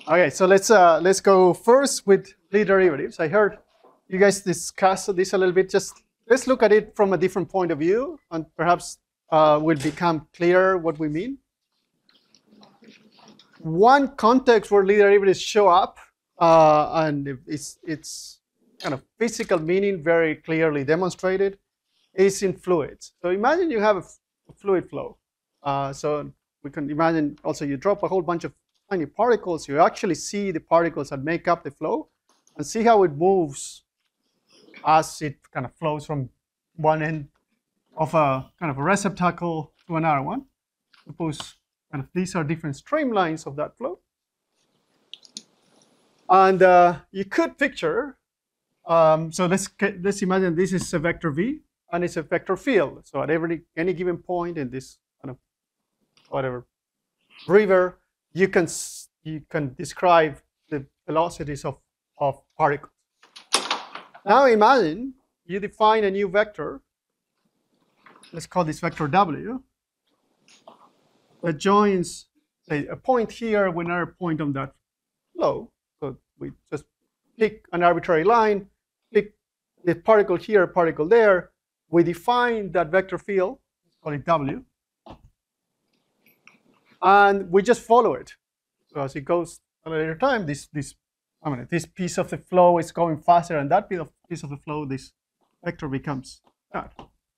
Okay, so let's go first with lead derivatives. I heard you guys discuss this a little bit. Just let's look at it from a different point of view, and perhaps will become clear what we mean. One context where lead derivatives show up, and it's kind of physical meaning very clearly demonstrated, is in fluids. So imagine you have a fluid flow. So we can imagine also you drop a whole bunch of tiny particles. You actually see the particles that make up the flow and see how it moves as it kind of flows from one end of a kind of a receptacle to another one. Suppose kind of these are different streamlines of that flow. And you could picture, so let's imagine this is a vector v, and it's a vector field. So at any given point in this kind of whatever river, you can describe the velocities of particles. Now imagine you define a new vector. Let's call this vector w, that joins, say, a point here with another point on that flow. So we just pick an arbitrary line, pick the particle here, particle there. We define that vector field, let's call it w, and we just follow it. So as it goes at a later time, this piece of the flow is going faster, and that piece of the flow, this vector becomes that.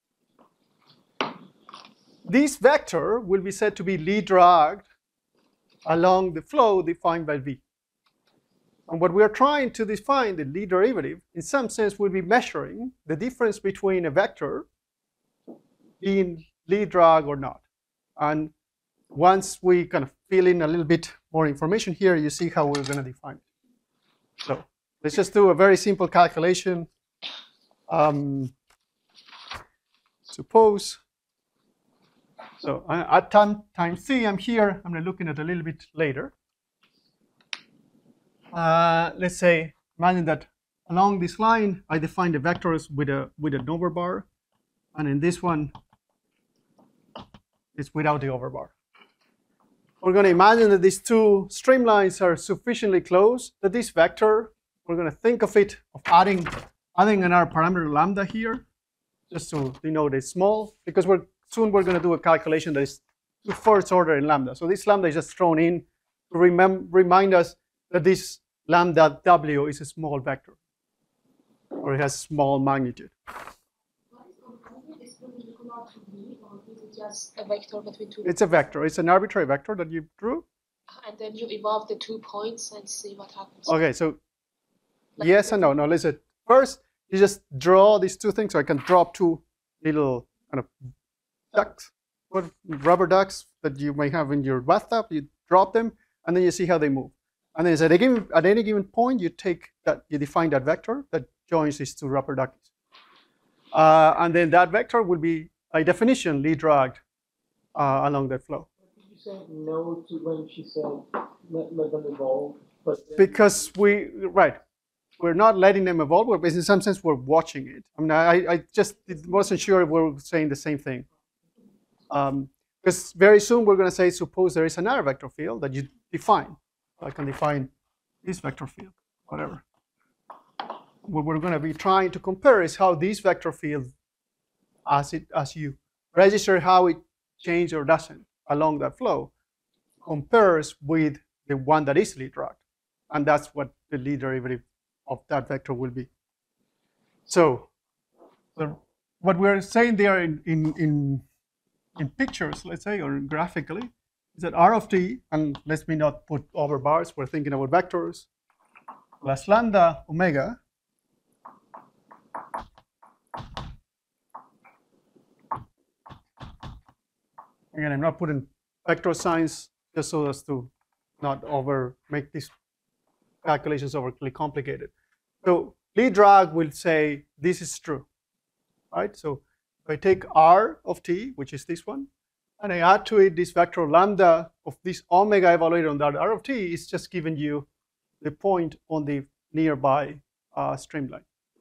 This vector will be said to be lead dragged along the flow defined by v. And what we are trying to define, the lead derivative, in some sense, will be measuring the difference between a vector being lead drag or not. And once we kind of fill in a little bit more information here, you see how we're going to define it. So let's just do a very simple calculation. Suppose, so at time c, I'm here. I'm looking at a little bit later. Let's say, imagine that along this line, I define the vectors with an overbar, and in this one, it's without the overbar. We're going to imagine that these two streamlines are sufficiently close that this vector, we're going to think of it of adding another parameter lambda here, just to denote it's small, because soon we're going to do a calculation that is the first order in lambda. So this lambda is just thrown in to remind us that this lambda w is a small vector, or it has small magnitude. Just a vector between two. It's a vector. It's an arbitrary vector that you drew. And then you evolve the 2 points and see what happens. Okay, so like yes and no. No, listen. First, you just draw these two things. So I can drop two little kind of ducks, rubber ducks that you may have in your bathtub. You drop them, and then you see how they move. And then at any given point, you define that vector that joins these two rubber ducks. And then that vector will be, by definition, lead dragged along that flow. Did you say no to when she said let them evolve? Because we're not letting them evolve, but in some sense we're watching it. I mean, I just wasn't sure if we're saying the same thing. Because very soon we're going to say, suppose there is another vector field that you define. I can define this vector field, whatever. What we're going to be trying to compare is how this vector field, as you register how it changes or doesn't along that flow, compares with the one that is lead dragged. And that's what the lead derivative of that vector will be. So what we're saying there in pictures, let's say, or graphically, is that R of t, and let me not put over bars, we're thinking about vectors, plus lambda omega again, I'm not putting vector signs just so as to not make these calculations overly complicated. So lead drag will say this is true, right? So if I take R of t, which is this one, and I add to it this vector lambda of this omega evaluated on that R of t, is just giving you the point on the nearby streamline.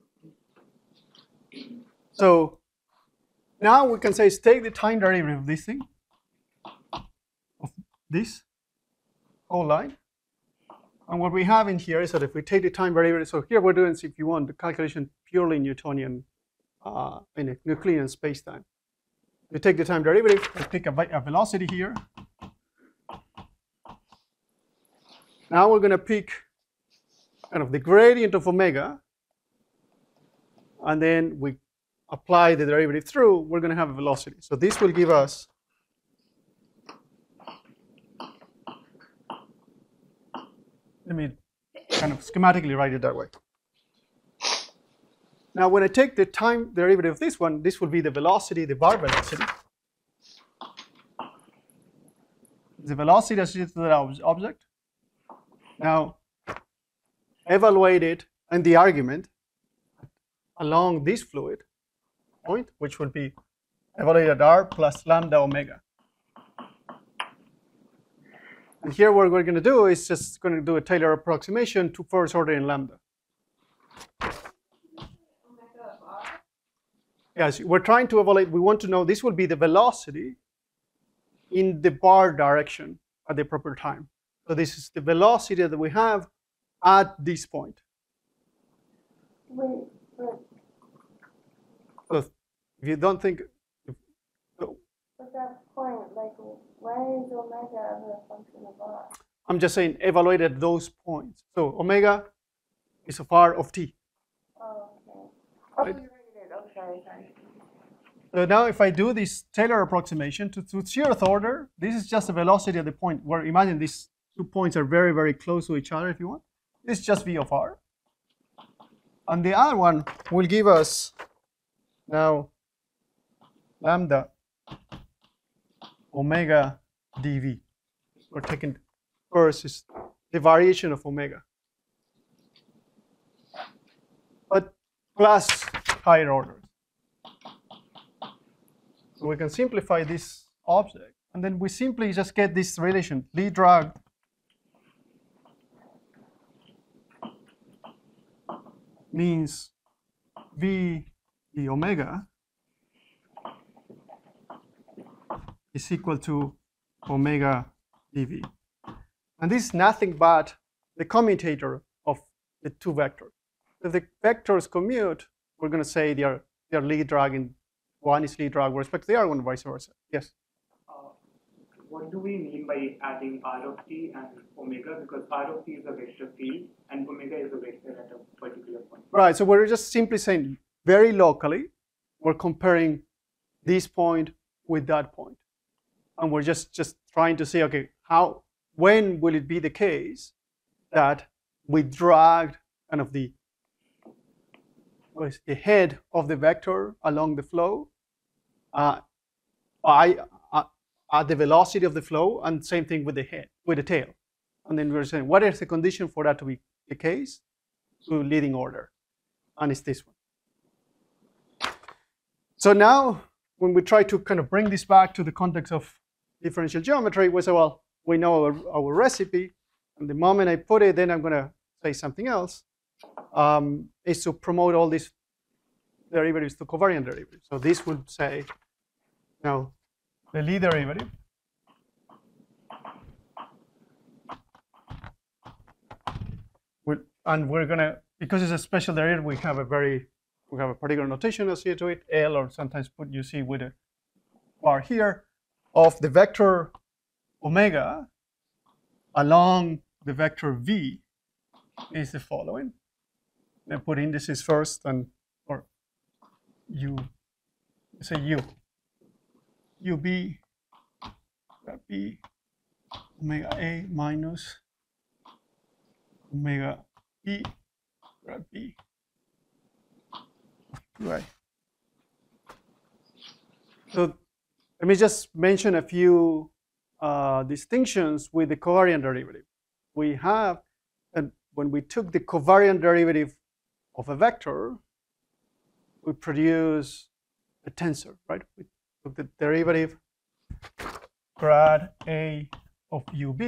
So now we can say, take the time derivative of this thing, of this whole line, And what we have in here is that if we take the time derivative, so here we're doing, if you want, the calculation purely Newtonian in a Euclidean space-time. We take the time derivative, we pick a velocity here. Now we're going to pick kind of the gradient of omega, and then we apply the derivative through, we're going to have a velocity. So this will give us let me kind of schematically write it that way. Now, when I take the time derivative of this one, this will be the velocity, the bar velocity. The velocity associated to that object. Now, evaluate it in the argument along this fluid point, which would be evaluated at r plus lambda omega. And here what we're going to do is just going to do a Taylor approximation to first order in lambda. Yes, we're trying to evaluate, we want to know this will be the velocity in the bar direction at the proper time. So this is the velocity that we have at this point. Wait, but So if you don't think, at that point, like, why is omega ever a function of r? I'm just saying evaluate at those points. So omega is of r of t. Oh, okay. Oh, Right. you're right. Oh, sorry. So now if I do this Taylor approximation to zeroth order, this is just the velocity at the point where, imagine these 2 points are very, very close to each other if you want. This is just v of r. And the other one will give us now lambda omega dv. We're taking first is the variation of omega, but plus higher orders. So we can simplify this object, and then we simply just get this relation, Lie drag means v the omega is equal to omega dv. And this is nothing but the commutator of the two vectors. If the vectors commute, we're going to say they are Lie drag, and one is Lie drag with respect to the other one, vice versa. Yes? What do we mean by adding r of t and omega? Because r of t is a vector field and omega is a vector at a particular point. Right, so we're just simply saying very locally, we're comparing this point with that point. And we're just trying to say, okay, when will it be the case that we dragged kind of the head of the vector along the flow at the velocity of the flow, and same thing with the head, with the tail. And then we're saying, what is the condition for that to be the case? To leading order, and it's this one. So now, when we try to kind of bring this back to the context of differential geometry, we say, well, we know our recipe, and the moment I put it, then I'm going to say something else, is to promote all these derivatives to covariant derivatives. So this would say, now, the Lie derivative and we're going to, because it's a special derivative, we have a particular notation associated to it, L, or sometimes you see with a bar here, of the vector omega along the vector v is the following. I put indices first, or u, say u. ub grad b omega a minus omega e grad b of 2a. So let me just mention a few distinctions with the covariant derivative. We have, and when we took the covariant derivative of a vector, we produce a tensor, right? We took the derivative grad a of ub.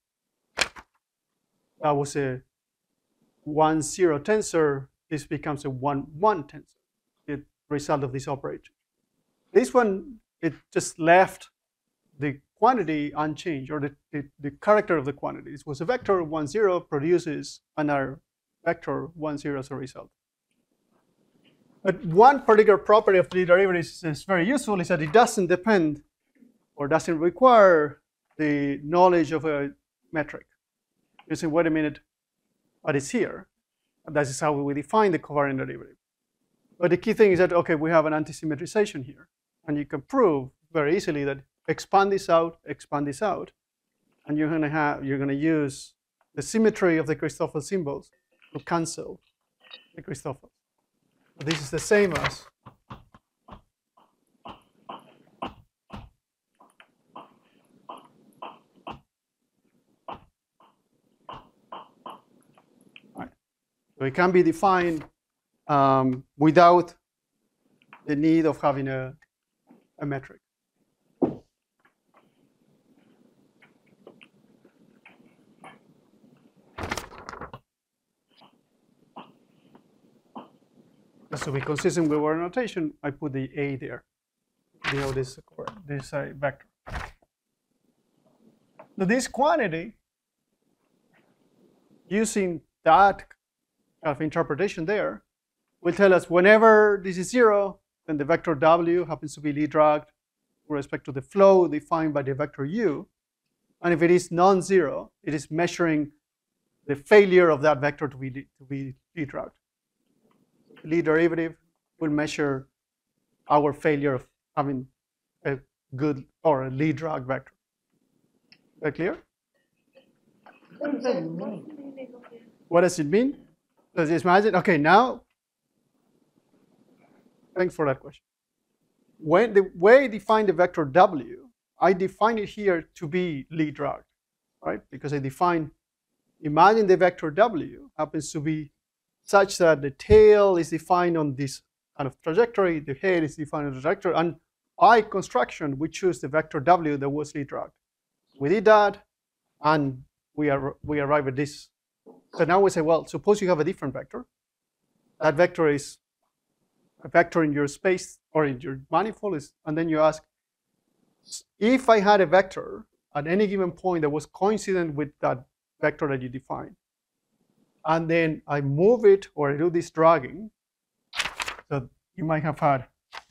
That was a 1,0 tensor. This becomes a 1,1 tensor, the result of this operation. This one, it just left the quantity unchanged, or the character of the quantity. This was a vector 1, 0 produces another vector 1, 0 as a result. But one particular property of the derivative is very useful, is that it doesn't depend or doesn't require the knowledge of a metric. You say, wait a minute, but it's here. And that is how we define the covariant derivative. But the key thing is that, okay, we have an anti-symmetrization here. And you can prove very easily that expand this out, and you're going to use the symmetry of the Christoffel symbols to cancel the Christoffel. This is the same as right. So it can be defined without the need of having a metric. Just to be consistent with our notation, I put the A there. You know, this vector. Now this quantity, using that kind of interpretation there, will tell us whenever this is 0, then the vector W happens to be Lie dragged with respect to the flow defined by the vector U. And if it is non-zero, it is measuring the failure of that vector to be Lie dragged. The Lie derivative will measure our failure of having a good or a Lie drag vector. Is that clear? What does that mean? What does it mean? Does it imagine? Okay, now, thanks for that question. When the way I define the vector W, I define it here to be Lie dragged, right? Because I define, imagine the vector W happens to be such that the tail is defined on this kind of trajectory, the head is defined on the trajectory, and by construction, we choose the vector W that was Lie dragged. We did that, and we arrive at this. So now we say, well, suppose you have a different vector. That vector is a vector in your space or in your manifold, and then you ask, if I had a vector at any given point that was coincident with that vector that you defined, and then I move it or I do this dragging, so you might have had,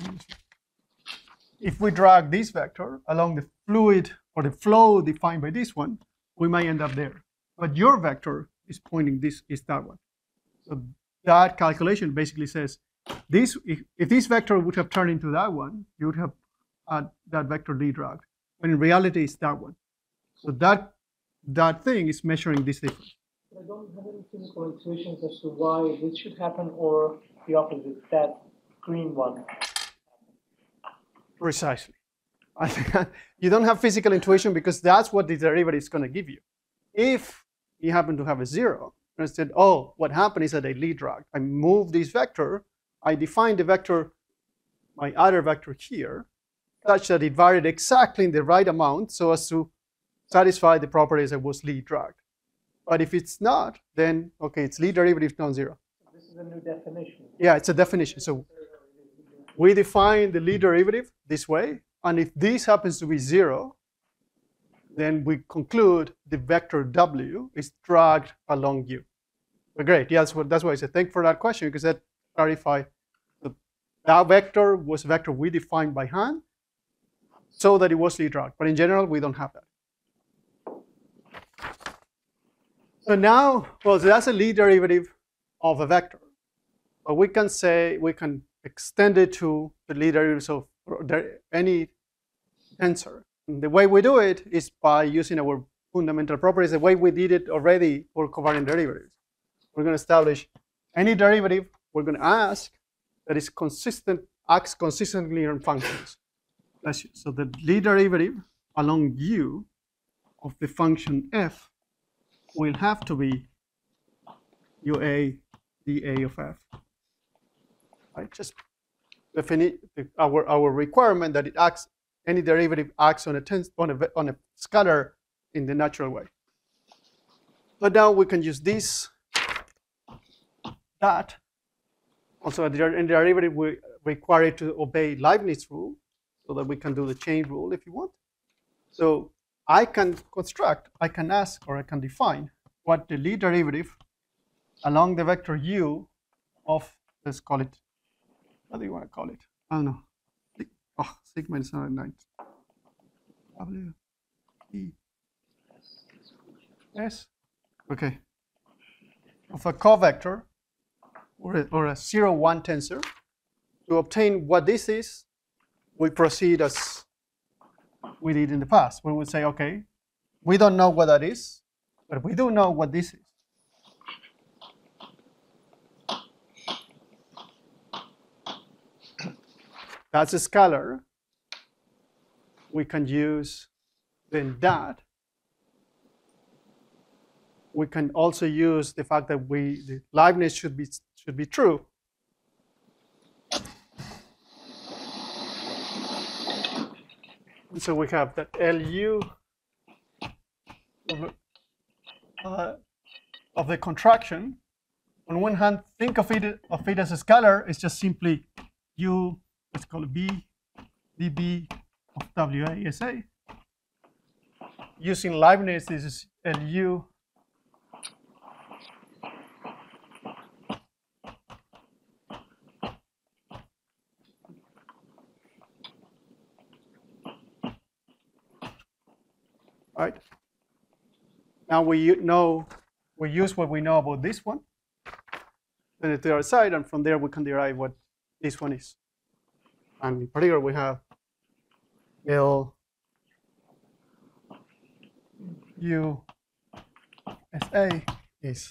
if we drag this vector along the fluid or the flow defined by this one, we might end up there. But your vector is pointing this, is that one. So that calculation basically says, this, if this vector would have turned into that one, you would have had that vector Lie dragged. But in reality, it's that one. So that thing is measuring this difference. I don't have any physical intuitions as to why this should happen or the opposite, that green one. Precisely. You don't have physical intuition because that's what the derivative is going to give you. If you happen to have a 0, and said, oh, what happened is that I Lie dragged. I moved this vector. I defined the vector, my other vector here, such that it varied exactly in the right amount so as to satisfy the properties that was Lie dragged. But if it's not, then, okay, it's Lie derivative non-zero. This is a new definition. Yeah, it's a definition. So we define the Lie derivative this way. And if this happens to be 0, then we conclude the vector W is dragged along U. But great, yeah, that's why I said thank you for that question, because that clarifies that vector was a vector we defined by hand so that it was Lie dragged. But in general, we don't have that. So now, well, so that's a Lie derivative of a vector. But we can say, we can extend it to the Lie derivatives of any tensor. And the way we do it is by using our fundamental properties, the way we did it already for covariant derivatives. We're going to establish any derivative we're going to ask that is consistent, acts consistently on functions. So the Lie derivative along U of the function f will have to be UA dA of f. Right? Just our requirement that it acts, any derivative acts on a scalar in the natural way. But now we can use this, that. Also, in the derivative, we require it to obey Leibniz rule, so that we can do the chain rule if you want. So I can construct, I can ask, or I can define what the lead derivative along the vector u of, let's call it, what do you want to call it? I don't know. Oh, sigma is not 9. W, E, S. Okay. Of a covector or a 0, 1 tensor. To obtain what this is, we proceed as we did in the past. We would say, okay, we don't know what that is, but we do know what this is. That's a scalar. We can use then that. We can also use the fact that the Leibniz should be true. And so we have that LU of the contraction. On one hand, think of it as a scalar. It's just simply U, let's call it B, dB of WASA. Using Leibniz, this is LU right? Now we use what we know about this one, then to the other side, and from there we can derive what this one is. And in particular, we have L U S A is.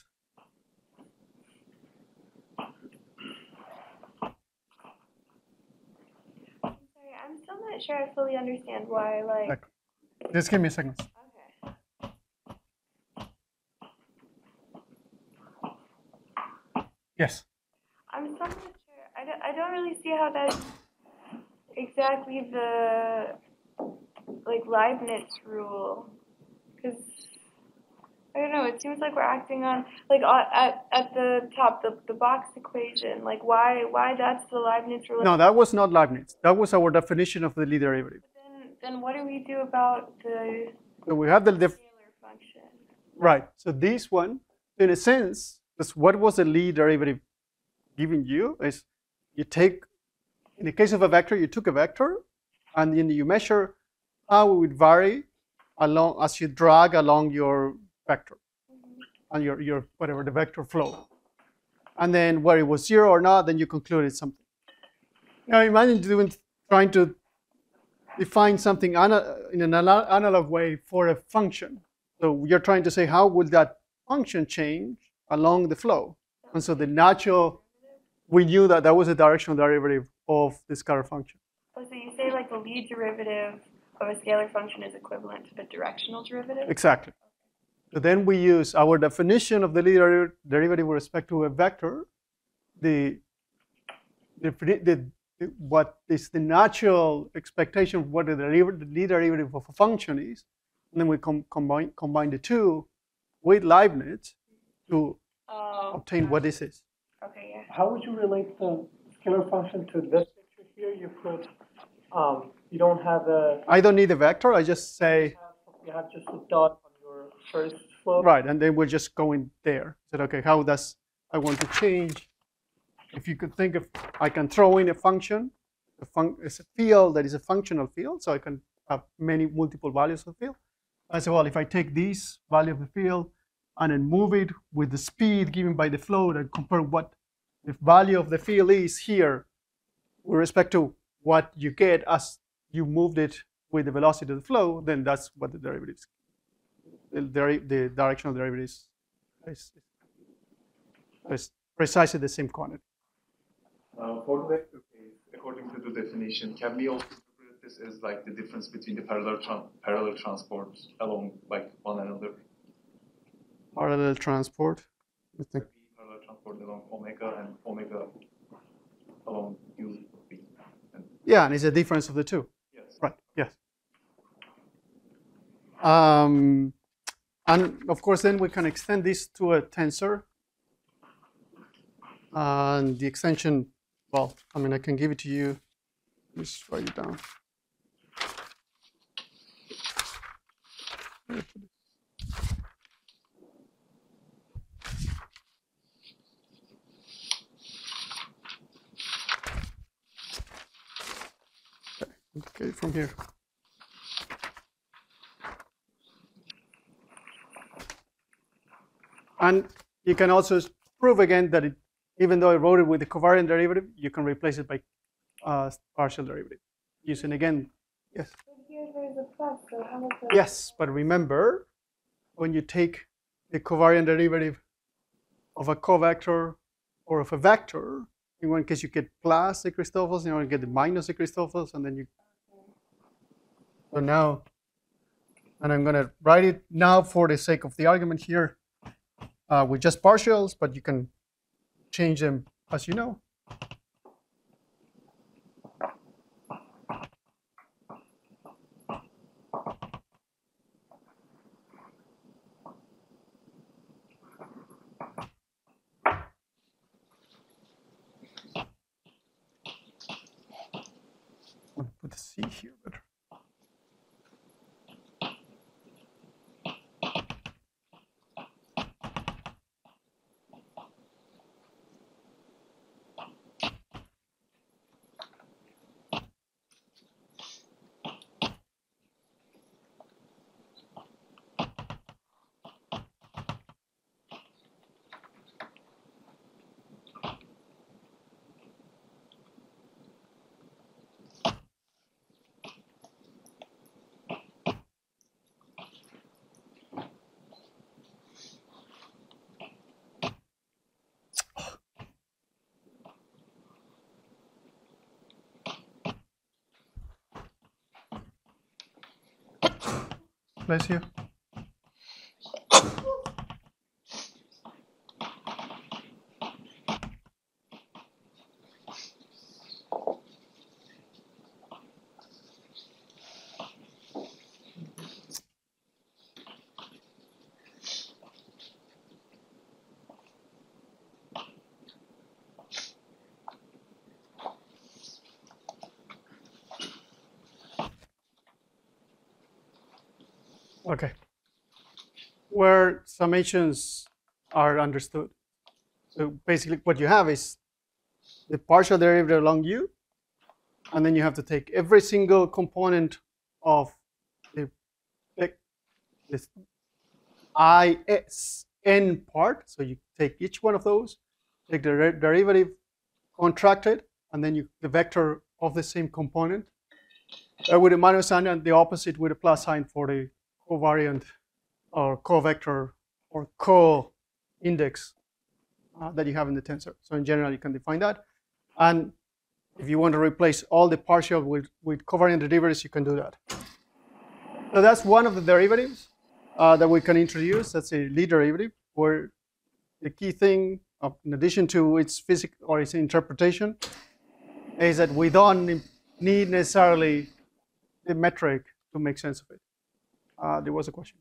I'm sorry, I'm still not sure I fully understand why, like. Just give me a second. Okay. Yes. I'm still not sure. I don't really see how that's exactly the, like, Leibniz rule. Because, I don't know, it seems like we're acting on, like, at the top, the box equation. Like, why that's the Leibniz rule? No, that was not Leibniz. That was our definition of the lead derivative. Then what do we do about the So we have the scalar function? right. So this one, in a sense, that's what was the lead derivative giving you is you take, in the case of a vector, you took a vector, and then you measure how it would vary along as you drag along your vector and your whatever the vector flow, and then where it was 0 or not, then you concluded something. Now imagine trying to define something in an analog way for a function. So you're trying to say how would that function change along the flow, and so the natural, we knew that was a directional derivative of the scalar function. Oh, so you say like the lead derivative of a scalar function is equivalent to the directional derivative? Exactly. So then we use our definition of the lead derivative with respect to a vector, what is the natural expectation of what the lead derivative of a function is, and then we combine the two with Leibniz to obtain what this is. Okay, yeah. How would you relate the scalar function to this picture here? You put, you don't have a. I don't need a vector. I just say. You have just a dot on your first flow. Right, and then we're just going there. Said, okay, how does I want to change? If you could think of, I can throw in a function. It's a field that is a functional field, so I can have multiple values of field. I say, well, if I take this value of the field and then move it with the speed given by the flow and compare what the value of the field is here with respect to what you get as you moved it with the velocity of the flow, then that's what the derivative is. The directional derivative is precisely the same quantity. For the vector case, according to the definition, can we also interpret this as like the difference between the parallel transports along like one another? Parallel transport. I think. Parallel transport along omega and omega along u. Yeah, and it's a difference of the two. Yes. Right. Yes. And of course, then we can extend this to a tensor. And the extension, well, I mean, I can give it to you. Just write it down. Okay, from here. And you can also prove again that even though I wrote it with the covariant derivative, you can replace it by partial derivative. Using again, yes? But here there's a plus, so how much? Yes, but remember, when you take the covariant derivative of a covector or of a vector, in one case you get plus the Christoffels, in order to get the minus the Christoffels, and then you. So now, and I'm going to write it now for the sake of the argument here with just partials, but you can change them as you know. I'll put the C here better. Bless you. Okay. Where summations are understood. So basically what you have is the partial derivative along U, and then you have to take every single component of this ISN part. So you take each one of those, take the derivative, contract it, and then the vector of the same component with a minus sign and the opposite with a plus sign for the covariant or covector or co-index that you have in the tensor. So in general, you can define that. And if you want to replace all the partial with covariant derivatives, you can do that. So that's one of the derivatives that we can introduce. That's a Lie derivative, where the key thing, in addition to its physics or its interpretation, is that we don't need necessarily the metric to make sense of it. There was a question.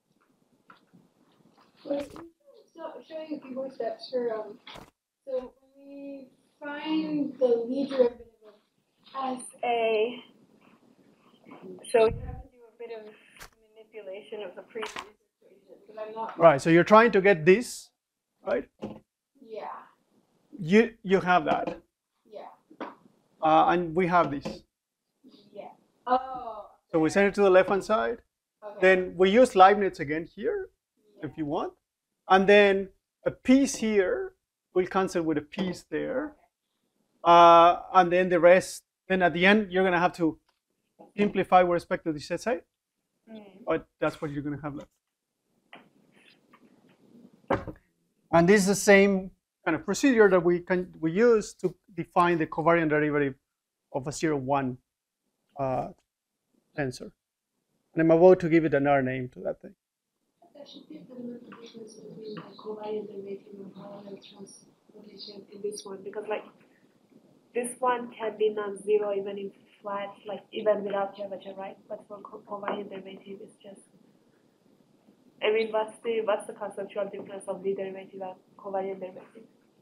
Showing a few more steps for so when we find the Lie derivative of SA, so you have to do a bit of manipulation of the previous equation, because I'm not. Right, so you're trying to get this, right? Yeah. You have that. Yeah. And we have this. Yeah. Oh. So we send it to the left-hand side. Okay. Then we use Leibniz again here, if you want. And then a piece here will cancel with a piece there. And then the rest, then at the end, you're going to have to simplify with respect to the set side. But that's what you're going to have left. And this is the same kind of procedure that we use to define the covariant derivative of a 0-1 tensor. And I'm about to give it another name to that thing. There should be a fundamental difference between the covariant derivative and parallel transportation in this one, because like This one can be non-zero even in flat, like even without curvature, right? But for covariant derivative, it's just. I mean, what's the conceptual difference of the derivative and covariant derivative?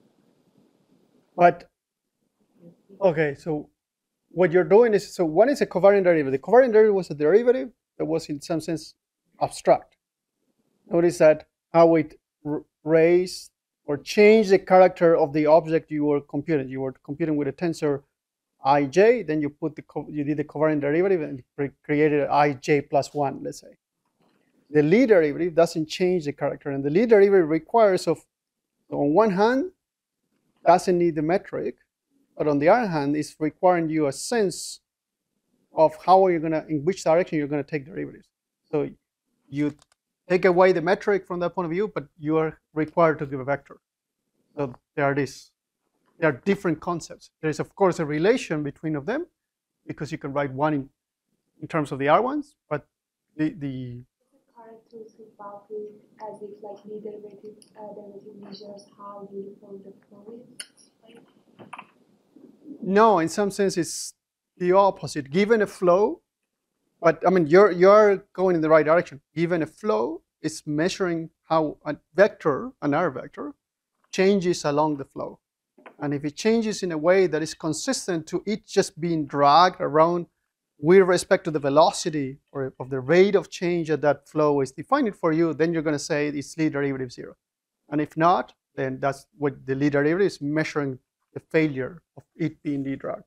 But okay, so what you're doing is, so one is a covariant derivative. The covariant derivative was a derivative that was in some sense abstract. Notice that how it raised or changed the character of the object you were computing. You were computing with a tensor ij, then you did the covariant derivative and created ij plus 1, let's say. The Lie derivative doesn't change the character, and the Lie derivative requires on one hand, doesn't need the metric, but on the other hand, it's requiring you a sense of how you're gonna, in which direction you're gonna take derivatives. So you take away the metric from that point of view, but you are required to give a vector. So there are different concepts. There is, of course, a relation between of them, because you can write one in terms of the R1s, but the Is it correct to about it as if like the derivative measures how uniform the flow is? Like, no, in some sense, it's the opposite. Given a flow, but I mean, you're going in the right direction. Given a flow, it's measuring how a vector, an R vector, changes along the flow. And if it changes in a way that is consistent to it just being dragged around with respect to the velocity or of the rate of change that flow is defining for you, then you're going to say its Lie derivative 0. And if not, then that's what the Lie derivative is measuring, the failure of it being dragged.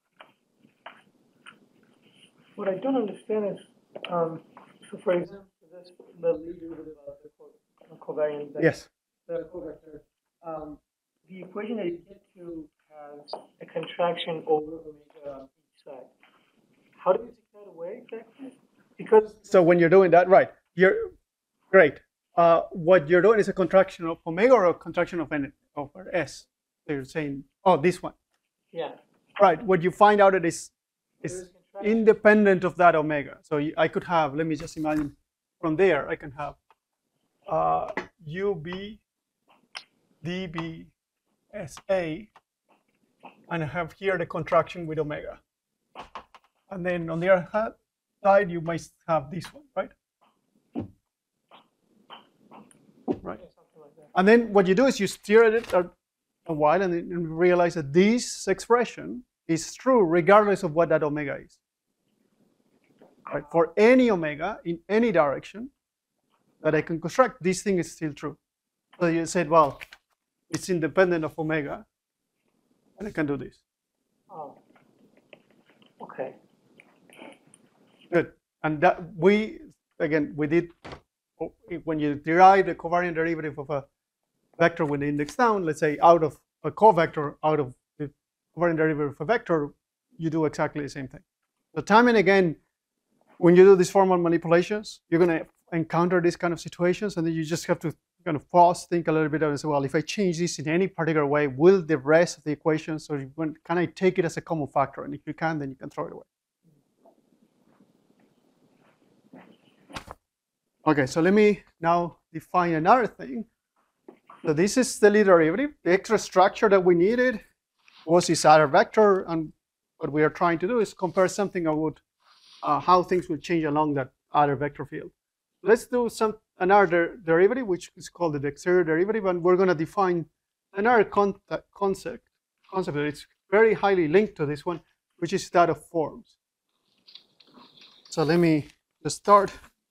What I don't understand is, so for example, this the Lie derivative of the covariant vector, Yes. the covector, the equation that you get to has a contraction over omega on each side. How do you take that away exactly? Because So when you're doing that, right, you're great. What you're doing is a contraction of omega or a contraction of n over s. So you're saying, oh, this one. yeah, Right. What you find out is there's contraction. independent of that omega. So I could have, let me just imagine, from there I can have ub db sa, and I have here the contraction with omega. And then on the other side, you might have this one, right? Right. Something like that. And then what you do is you steer it a while and then realize that this expression is true regardless of what that omega is. Right? For any omega in any direction that I can construct, this thing is still true. So you said, well, it's independent of omega, and I can do this. Oh, okay. Good. And that we did, when you derive the covariant derivative of a vector with the index down, let's say out of a covector, out of the covariant derivative of a vector, you do exactly the same thing. So time and again, when you do these formal manipulations, you're going to encounter these kind of situations, and then you just have to kind of pause, think a little bit, and say, well, if I change this in any particular way, will the rest of the equations, or can I take it as a common factor? And if you can, then you can throw it away. Okay, so let me now define another thing. So this is the Lie derivative. The extra structure that we needed was this other vector, and what we are trying to do is compare something about how things will change along that other vector field. Let's do another derivative, which is called the exterior derivative, and we're going to define another concept that is very highly linked to this one, which is that of forms. So let me just start.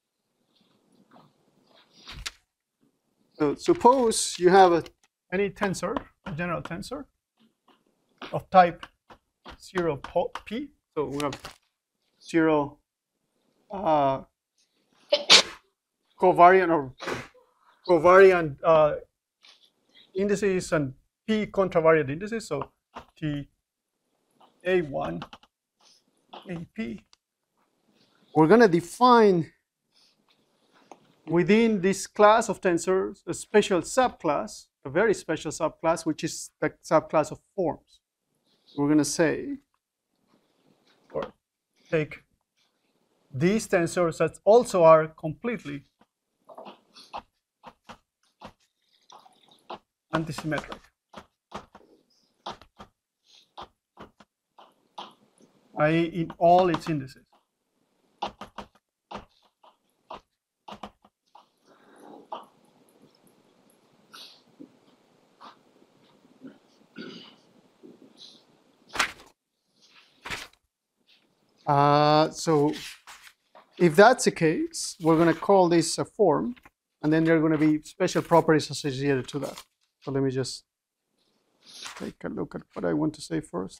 So suppose you have any tensor, a general tensor of type 0p. So we have 0 covariant indices and p contravariant indices. So T A1 AP. We're going to define within this class of tensors a special subclass, a very special subclass, which is the subclass of forms. We're going to say, or take these tensors that also are completely antisymmetric, i.e. in all its indices. So if that's the case, we're going to call this a form, and then there are going to be special properties associated to that. So let me just take a look at what I want to say first.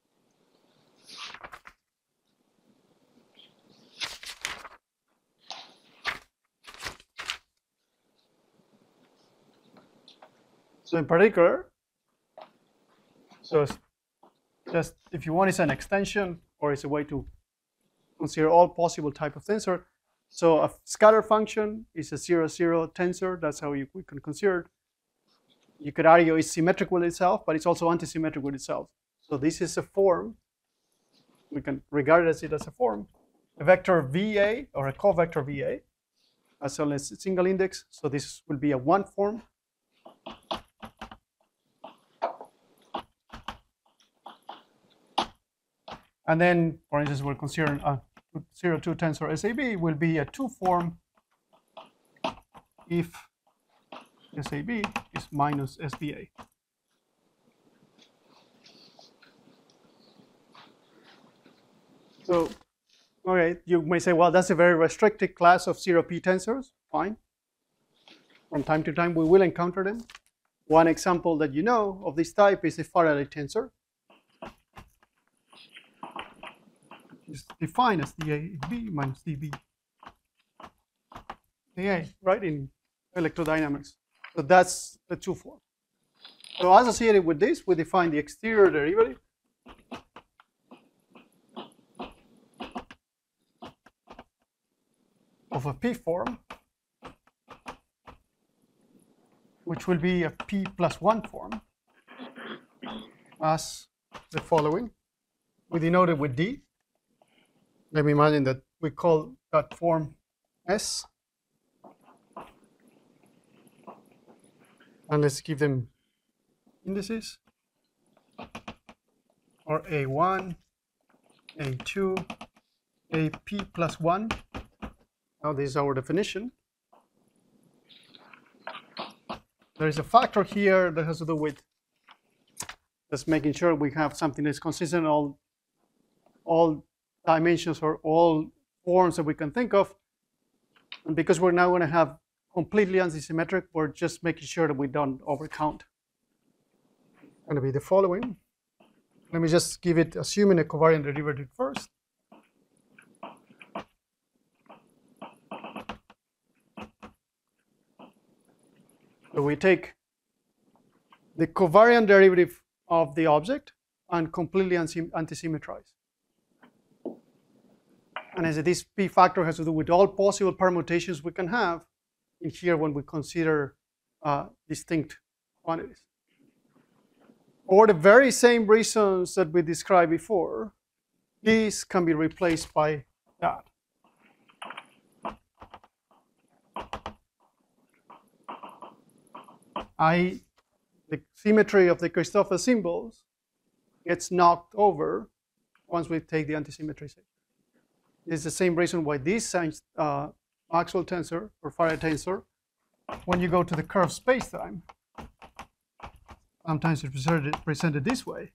So in particular, so it's just if you want, it's an extension or it's a way to consider all possible type of tensor. So a scalar function is a 0-0 tensor. That's how we can consider it. You could argue it's symmetric with itself, but it's also antisymmetric with itself. So this is a form. We can regard it as a form. A vector VA or a covector VA as well as a single index. So this will be a one form. And then, for instance, we're considering a 0-2 tensor SAB will be a two form if SAB is minus SBA. So, okay, you may say, well, that's a very restricted class of 0p tensors. Fine. From time to time, we will encounter them. One example that you know of this type is the Faraday tensor. It's defined as dAB minus dB. dA, right, in electrodynamics. So that's the two form. So associated with this, we define the exterior derivative of a P form, which will be a P plus 1 form, as the following. We denote it with D. Let me imagine that we call that form S. And let's give them indices, or A1, A2, AP plus 1. Now this is our definition. There is a factor here that has to do with just making sure we have something that's consistent in all dimensions or all forms that we can think of. And because we're now going to have completely antisymmetric, we're just making sure that we don't overcount. It's going to be the following. Let me just give it, assuming a covariant derivative first. So we take the covariant derivative of the object and completely antisymmetrize. And as this P factor has to do with all possible permutations we can have in here when we consider distinct quantities. For the very same reasons that we described before, these can be replaced by that. The symmetry of the Christoffel symbols gets knocked over once we take the antisymmetrization. This is the same reason why this Maxwell tensor or Faraday tensor, when you go to the curved spacetime, sometimes it's presented this way.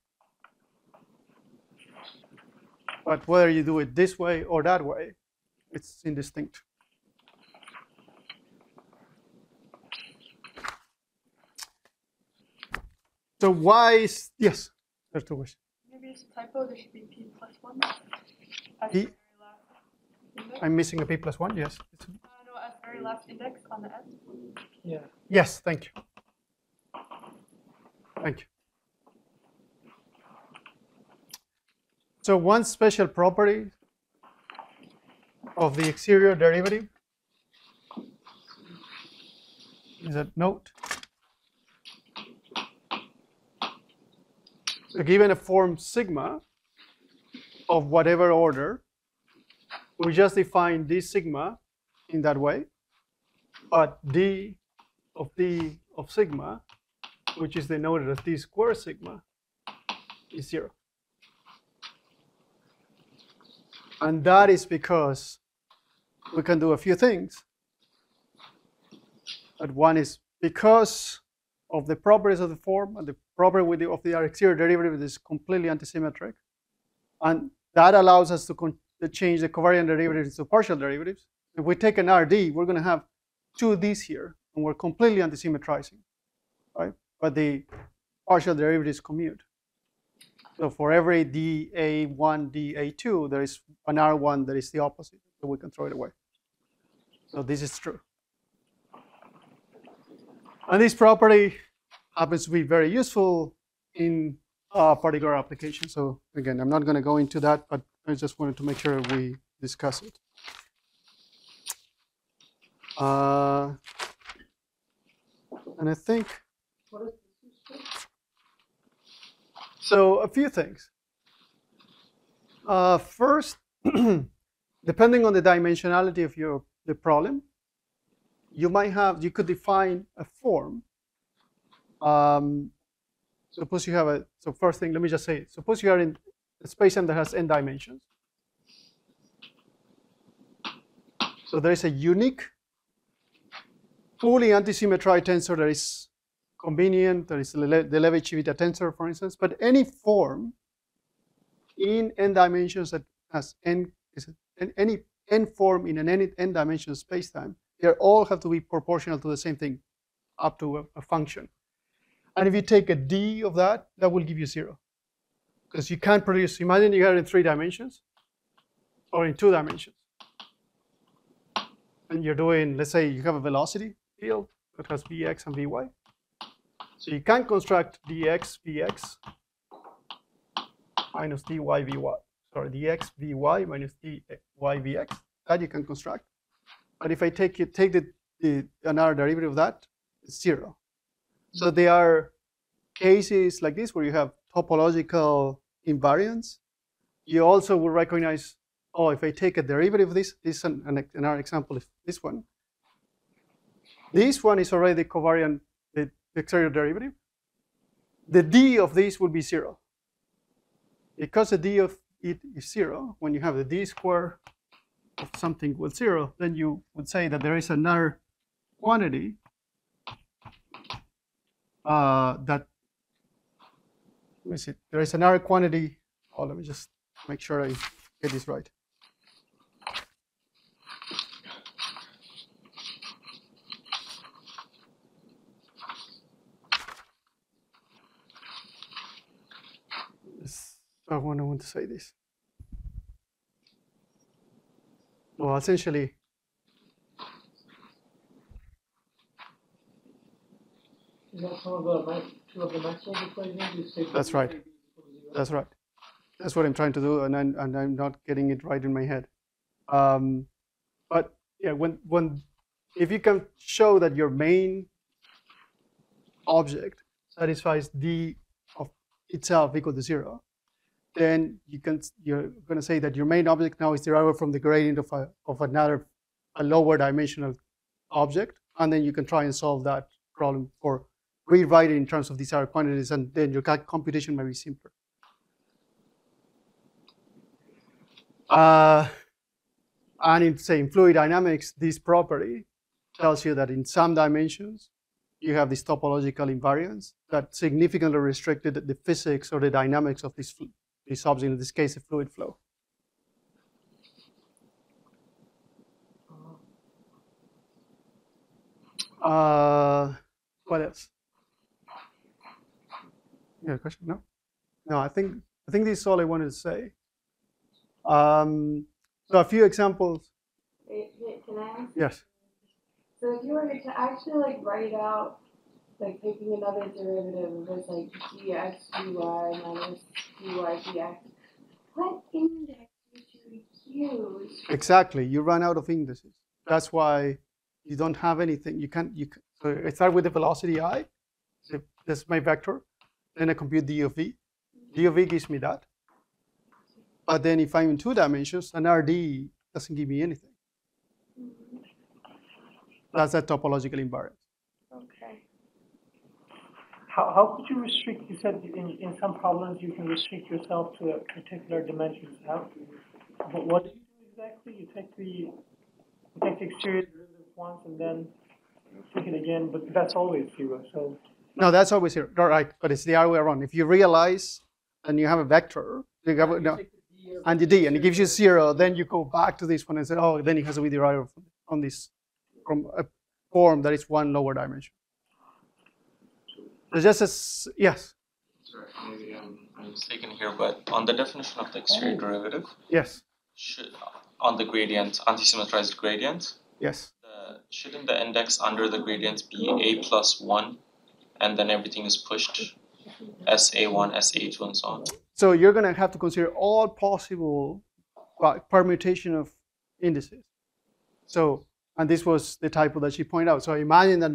But whether you do it this way or that way, it's indistinct. So why is, yes, there's two questions. Maybe it's a typo, there should be P plus 1. P? I'm missing a P plus 1, yes. No, as very last index on the end. Yeah. Yes, thank you. Thank you. So one special property of the exterior derivative is that note. So given a form sigma of whatever order, we just define d sigma in that way, but d of sigma, which is denoted as d squared sigma, is 0. And that is because we can do a few things. But one is because of the properties of the form and the property of the exterior derivative is completely antisymmetric. And that allows us to that change the covariant derivatives to partial derivatives. If we take an RD, we're going to have two Ds here, and we're completely antisymmetrizing, right? But the partial derivatives commute. So for every dA1, dA2, there is an R1 that is the opposite, so we can throw it away. So this is true. And this property happens to be very useful in particular application. So again, I'm not going to go into that, but I just wanted to make sure we discuss it. And I think, so a few things. First, depending on the dimensionality of the problem, you could define a form. Suppose you have so first thing, let me just say, suppose you are in a space-time that has n dimensions. So there is a unique, fully antisymmetric tensor that is convenient. There is the Levi-Civita tensor, for instance. But any form in n dimensions that has any n form in an n dimensional space-time, they all have to be proportional to the same thing, up to a function. And if you take a d of that, that will give you 0. Because you can't produce, imagine you have it in 3 dimensions or in 2 dimensions. And you're doing, let's say you have a velocity field that has Vx and Vy. So you can construct dx Vx minus dy Vy. Sorry, dx Vy minus dy Vx. That you can construct. But if I take another derivative of that, it's 0. So there are cases like this where you have topological invariance. You also will recognize, oh, if I take a derivative of this is another example is this one. This one is already the covariant, the exterior derivative. The d of this will be 0. Because the d of it is 0, when you have the d squared of something with 0, then you would say that there is another quantity that, let me see, there is another quantity. Oh, let me just make sure I get this right. I want to say this. Well, essentially, Is that two of the Maxwell equations? You say that's right. That's right. That's what I'm trying to do, and I'm not getting it right in my head. But yeah, if you can show that your main object satisfies d of itself equal to 0, then you're going to say that your main object now is derived from the gradient of another lower dimensional object, and then you can try and solve that problem or rewrite it in terms of these other quantities, and then your computation might be simpler. And in fluid dynamics, this property tells you that in some dimensions, you have this topological invariance that significantly restricted the physics or the dynamics of this object, in this case, a fluid flow. What else? You have a question? No? No, I think this is all I wanted to say. So a few examples. Can I ask? Yes. So if you were to actually write out, taking another derivative of this, dx dy minus dy dx, what index would you use? Exactly. You run out of indices. That's why you don't have anything. You can't. So I start with the velocity I. So that's my vector. Then I compute d of v. D of v gives me that. But then if I'm in 2 dimensions, an RD doesn't give me anything. That's that topological invariance. Okay. How could you restrict? You said in some problems you can restrict yourself to a particular dimension. What do you do exactly? You take the exterior derivative once and then take it again, but that's always 0. So no, that's always 0. Right, but it's the other way around. If you realize and you have a vector, you have, no. take the and the D, and it gives you 0, then you go back to this one and say, oh, then it has to be derived on this from a form that is one lower dimension. So just as, yes? Sorry, maybe I'm mistaken here, but on the definition of the exterior derivative, Yes. On the gradient, anti-symmetrized gradient, Yes. shouldn't the index under the gradient be a plus 1, and then everything is pushed SA1, SA2, and so on? So you're going to have to consider all possible permutation of indices. So, and this was the typo that she pointed out. So imagine that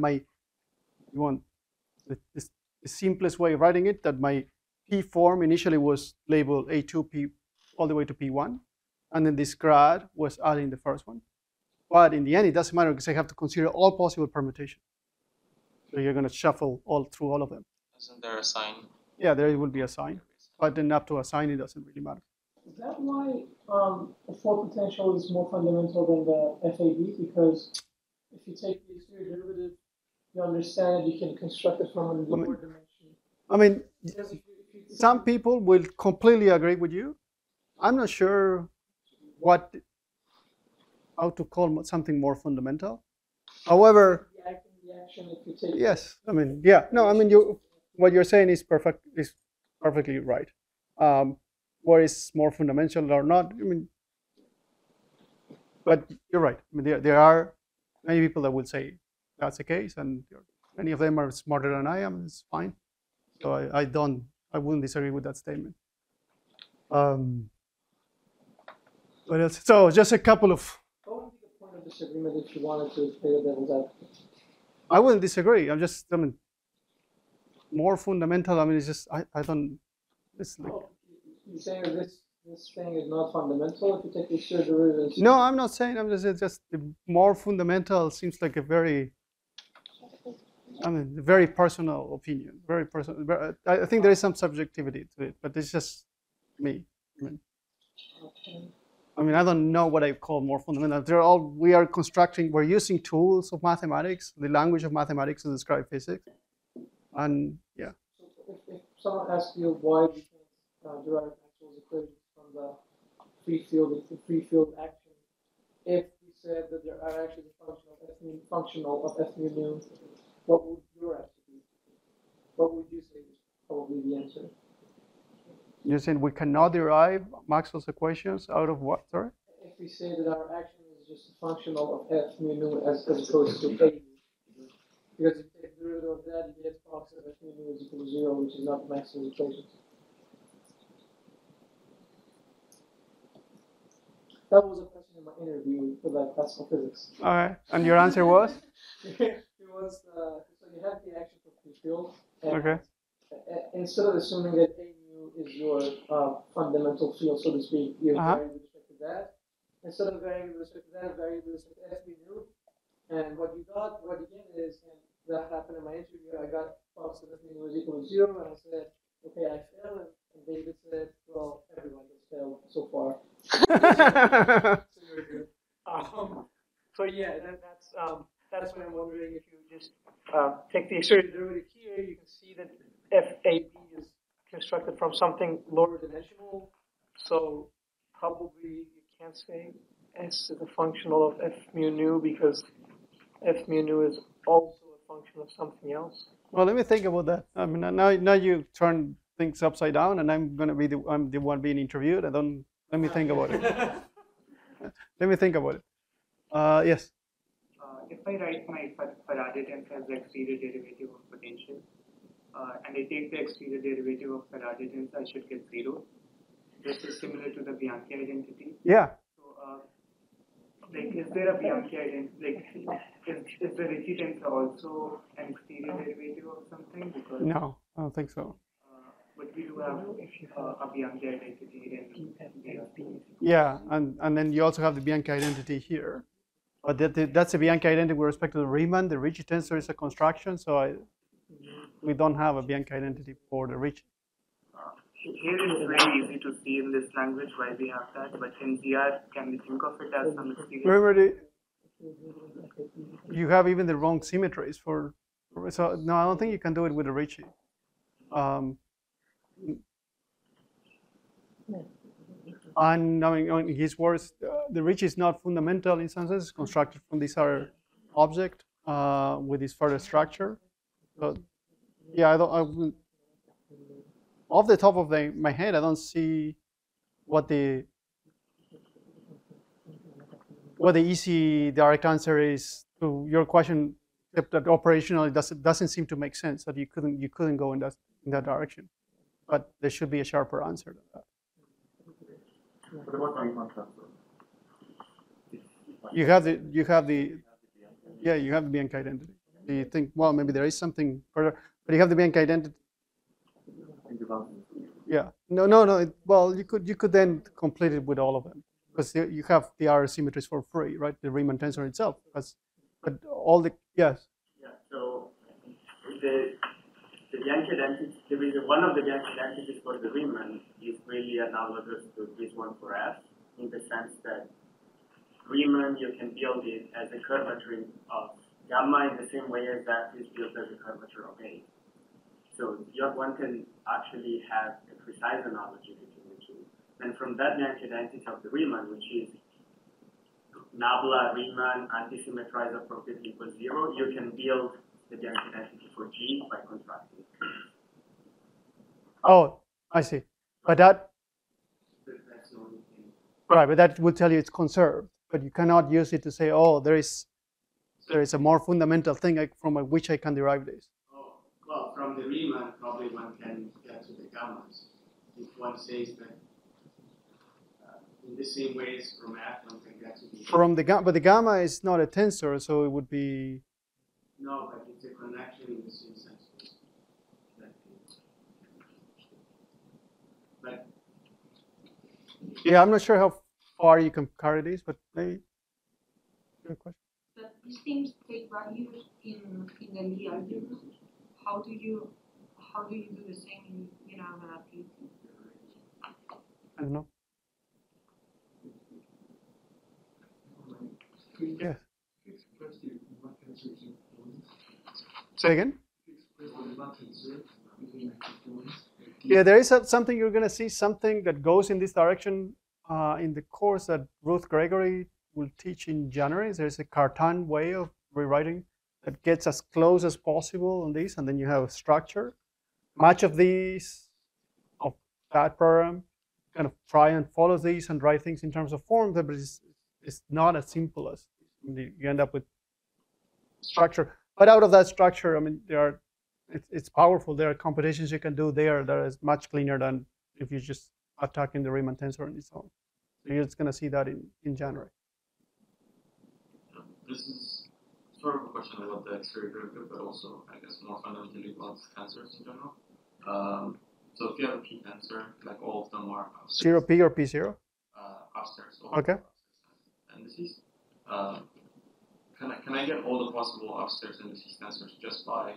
the simplest way of writing it, that my P form initially was labeled A2, P all the way to P1, and then this grad was adding the first one. But in the end, it doesn't matter because I have to consider all possible permutations. So you're going to shuffle through all of them. Isn't there a sign? Yeah, there will be a sign. But then up to a sign, it doesn't really matter. Is that why the four potential is more fundamental than the FAB? Because if you take the exterior derivative, you understand that you can construct it from a lower dimension. I mean, some people will completely agree with you. I'm not sure how to call something more fundamental. However, yes, I mean, yeah, no, I mean, what you're saying is perfectly right. What is more fundamental or not? I mean, but you're right. I mean, there are many people that will say that's the case, and many of them are smarter than I am. It's fine. So I wouldn't disagree with that statement. What else? So just a couple of. What would be the point of disagreement if you wanted to play the devil's advocate? I wouldn't disagree. I mean, more fundamental. I mean, it's just I don't. It's like. You're saying this thing is not fundamental if you take the exterior derivatives? No, I'm not saying. I'm just the more fundamental seems like a very. I mean, very personal opinion. Very personal. I think there is some subjectivity to it, but it's just me. I mean, I don't know what I call more fundamental. We're using tools of mathematics, the language of mathematics to describe physics. And yeah. So if someone asks you why we can't derive Maxwell's equations from the free field action, if we said that there are actually functional of F mu nu, what would your answer be? What would you say is probably the answer? You're saying we cannot derive Maxwell's equations out of what, sorry? If we say that our action is just functional of F mu nu as opposed to A mu. Because if you take the derivative of that, you get Fox of F mu nu is equal to 0, which is not Maxwell's equations. That was a question in my interview for that classical physics. All right. And your answer was? It was, so you have the action for free field. Okay. Instead of assuming that A mu is your fundamental field, so to speak, you vary with respect to that. Instead of varying with respect to that, vary with respect to F mu nu. And what you get is, and that happened in my interview, I got Fox of F mu nu is equal to 0, and I said, okay, I failed. And David said, well, everyone has failed so far. So you're good. So yeah, that's what I'm wondering. If you just take the exterior derivative here, you can see that FAB is constructed from something lower dimensional. So probably you can't say S is a functional of F mu nu because F mu nu is also a function of something else. Well, let me think about that. I mean, now you turn things upside down, and I'm going to be I'm the one being interviewed. Let me think about it. Let me think about it. Yes. If I write my Faraday tensor as the exterior derivative of potential, and I take the exterior derivative of Faraday tensor, I should get 0. This is similar to the Bianchi identity. Yeah. So, like, is there a Bianchi identity? Like, is the Ricci tensor also an exterior derivative of something? Because no, I don't think so. But we do have a Bianchi identity in Yeah, and then you also have the Bianchi identity here. But that's a Bianchi identity with respect to the Riemann. The Ricci tensor is a construction, so we don't have a Bianchi identity for the Ricci. Here it's very easy to see in this language why we have that, but in ZR, can we think of it as some exterior? Remember, you have even the wrong symmetries for. So no, I don't think you can do it with the Ricci. And I mean, in his words, the reach is not fundamental in some sense. It's constructed from this other object with this further structure. So, yeah, off the top of my head, I don't see what the easy direct answer is to your question, except that operationally doesn't seem to make sense that you couldn't go in that direction. But there should be a sharper answer to that. What about Riemann transfer? You have the Bianchi identity. You think, well, maybe there is something further, but you have the Bianchi identity. Yeah. No. Well, you could then complete it with all of them because you have the R symmetries for free, right? The Riemann tensor itself, but all the yes. Yeah. So the Bianchi identity, one of the Bianchi identities for the Riemann is really analogous to this one for F, in the sense that Riemann, you can build it as a curvature of gamma in the same way as F is built as a curvature of A. So one can actually have a precise analogy between the two. And from that Bianchi identity of the Riemann, which is nabla Riemann antisymmetrized appropriately equals 0, you can build the Bianchi identity for G by contracting. Oh, I see. But that right, but that would tell you it's conserved. But you cannot use it to say, oh, there is a more fundamental thing from which I can derive this. Oh, well, from the Riemann, probably one can get to the gammas. If one says that in the same way as from F, one can get to the from the gamma, but the gamma is not a tensor, so it would be. No, but it's a connection in the same sense. But yeah, I'm not sure how far you can carry this, but maybe. Good question. But these things take values in the Lie algebra. How do you do the same in relativity? I don't know. Yes. Say again? Yeah, there is something you're going to see, something that goes in this direction in the course that Ruth Gregory will teach in January. There's a Cartan way of rewriting that gets as close as possible on this, and then you have a structure. Much of these, of that program, kind of try and follow these and write things in terms of form, but it's not as simple as you end up with structure. But out of that structure, I mean, it's powerful. There are computations you can do there that is much cleaner than if you just attacking the Riemann tensor on its own. So you're just going to see that in January. This is sort of a question about the X-ray derivative, but also, I guess, more fundamentally about tensors in general. So if you have a P tensor, like all of them are upstairs. 0P or P0? Upstairs. Okay. Indices. Can I get all the possible upstairs indices tensors just by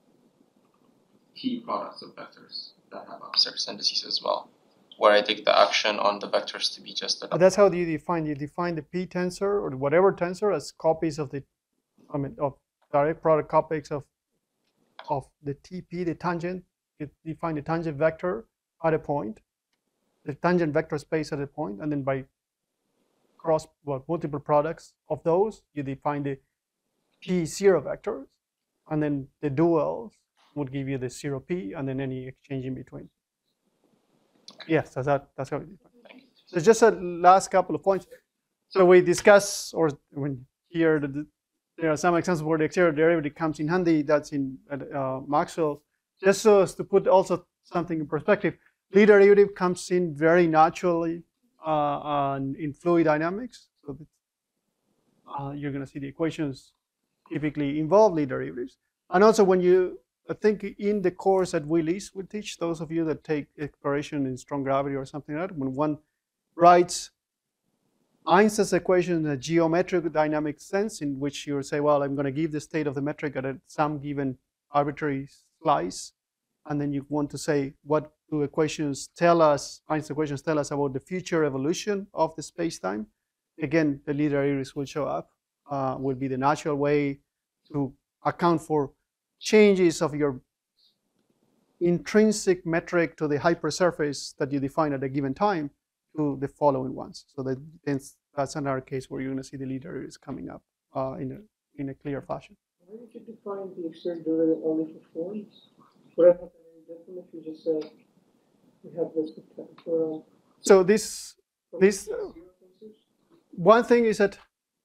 P products of vectors that have upstairs indices as well, where I take the action on the vectors to be just the. But that's how you define the P tensor or whatever tensor as copies of of direct product copies of the TP, the tangent. You define the tangent vector at a point, the tangent vector space at a point, and then by multiple products of those, you define the P0 vectors, and then the duals would give you the 0P, and then any exchange in between. Yes, that's how we define it. So just a last couple of points. So we discuss, or when here, there are some examples where the exterior derivative comes in handy. That's in Maxwell. Just so as to put also something in perspective, Lie derivative comes in very naturally in fluid dynamics. So you're going to see the equations typically involve Lie derivatives. And also when I think in the course at Willis, we teach those of you that take exploration in strong gravity or something like that, when one writes Einstein's equation in a geometric dynamic sense, in which you say, well, I'm going to give the state of the metric at some given arbitrary slice, and then you want to say, what do equations tell us, Einstein's equations tell us about the future evolution of the space-time? Again, the Lie derivatives will show up, will be the natural way to account for changes of your intrinsic metric to the hypersurface that you define at a given time to the following ones. So that's another case where you're going to see the leader is coming up in a clear fashion. Why did you define the exterior derivative only for forms? Would have been any different if you just said we have this for so this one thing is that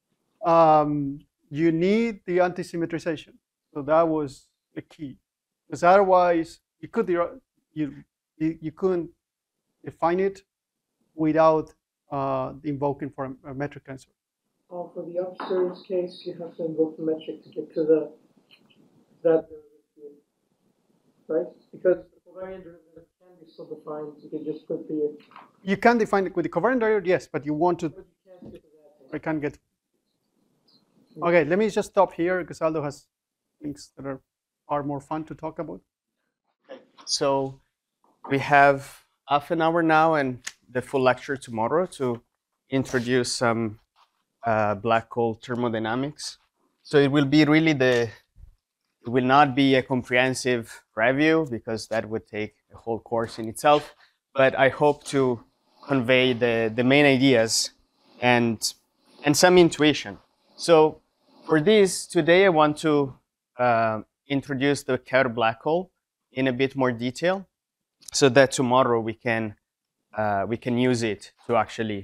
you need the anti-symmetrization. So that was the key, because otherwise you couldn't define it without invoking for a metric tensor. For the upstairs case, you have to invoke the metric to get to that derivative, right? Because the covariant derivative can be still defined. You can just put the. You can define it with the covariant derivative, yes, but you want to. But you can't get to that. I can't get. Okay, let me just stop here because Aldo has things that are more fun to talk about. Okay. So we have half an hour now and the full lecture tomorrow to introduce some black hole thermodynamics. So it will be really it will not be a comprehensive review because that would take a whole course in itself. But I hope to convey the main ideas and some intuition. So for this, today I want to introduce the Kerr black hole in a bit more detail so that tomorrow we can use it to actually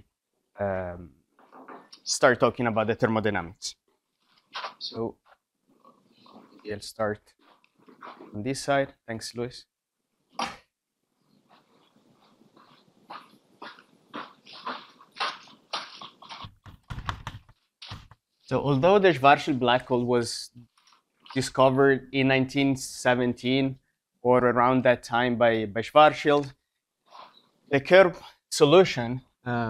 start talking about the thermodynamics. So I'll start on this side. Thanks, Luis. So although the Schwarzschild black hole was discovered in 1917 or around that time by Schwarzschild, the Kerr solution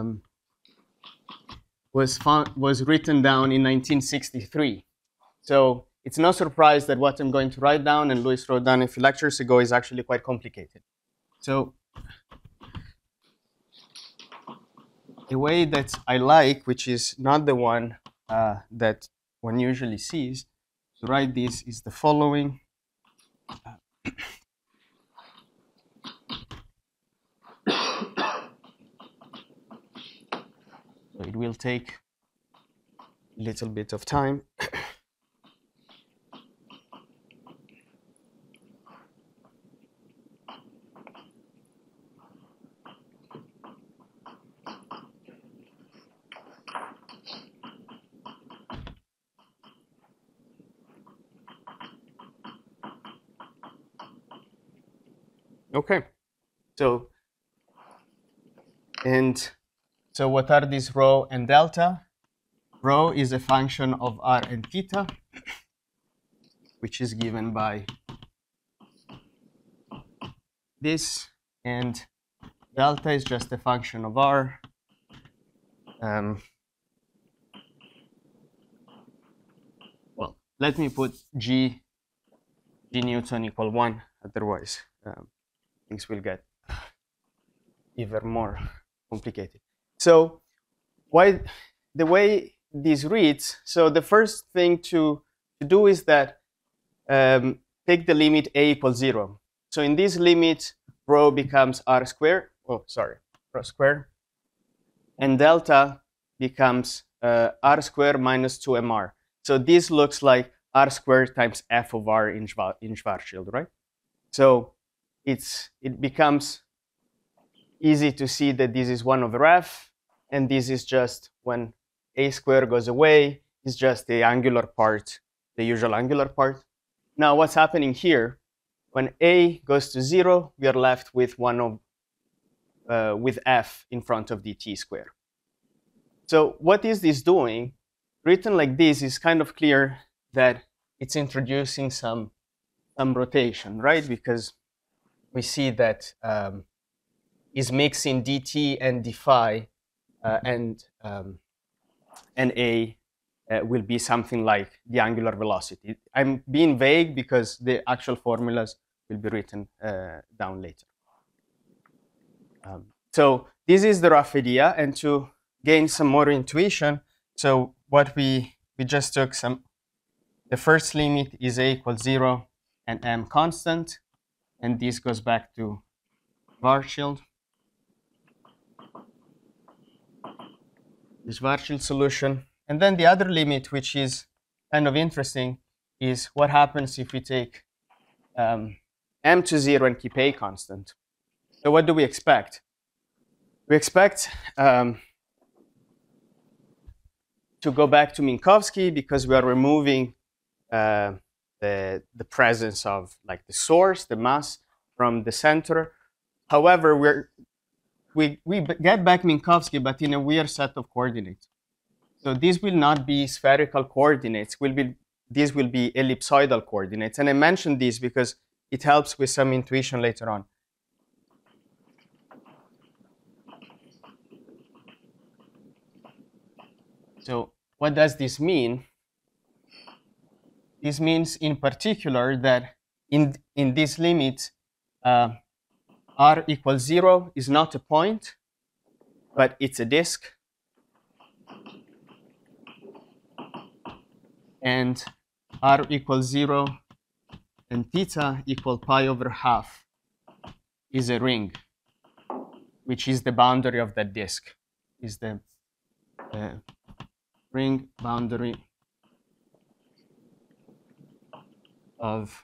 was written down in 1963. So it's no surprise that what I'm going to write down and Luis wrote down a few lectures ago is actually quite complicated. So a way that I like, which is not the one that one usually sees, to write this is the following. So it will take a little bit of time. Okay, so what are these rho and delta? Rho is a function of r and theta, which is given by this, and delta is just a function of r. Well, let me put g Newton equal 1, otherwise things will get even more complicated. So the way this reads, so the first thing to do is that take the limit a equals 0. So in this limit, rho becomes r squared, rho squared, and delta becomes r squared minus 2mr. So this looks like r squared times f of r in Schwarzschild, right? So it becomes easy to see that this is 1 over f, and this is just when a squared goes away, it's just the angular part, the usual angular part. Now what's happening here, when a goes to 0, we are left with with f in front of dt squared. So what is this doing? Written like this is kind of clear that it's introducing some rotation, right? Because we see that is mixing dt and d phi, and a will be something like the angular velocity. I'm being vague because the actual formulas will be written down later. So this is the rough idea, and to gain some more intuition, so what we just took the first limit is a equals 0 and m constant, and this goes back to Schwarzschild. the Schwarzschild solution. And then the other limit, which is kind of interesting, is what happens if we take m to 0 and keep a constant. So what do we expect? We expect to go back to Minkowski because we are removing the presence of like the source, the mass from the center. However, we get back Minkowski, but in a weird set of coordinates. So these will not be spherical coordinates. These will be ellipsoidal coordinates. And I mentioned this because it helps with some intuition later on. So what does this mean? This means in particular that in this limit, r equals 0 is not a point, but it's a disk. And r equals 0 and theta equal pi over half is a ring, which is the boundary of that disk, is the ring boundary of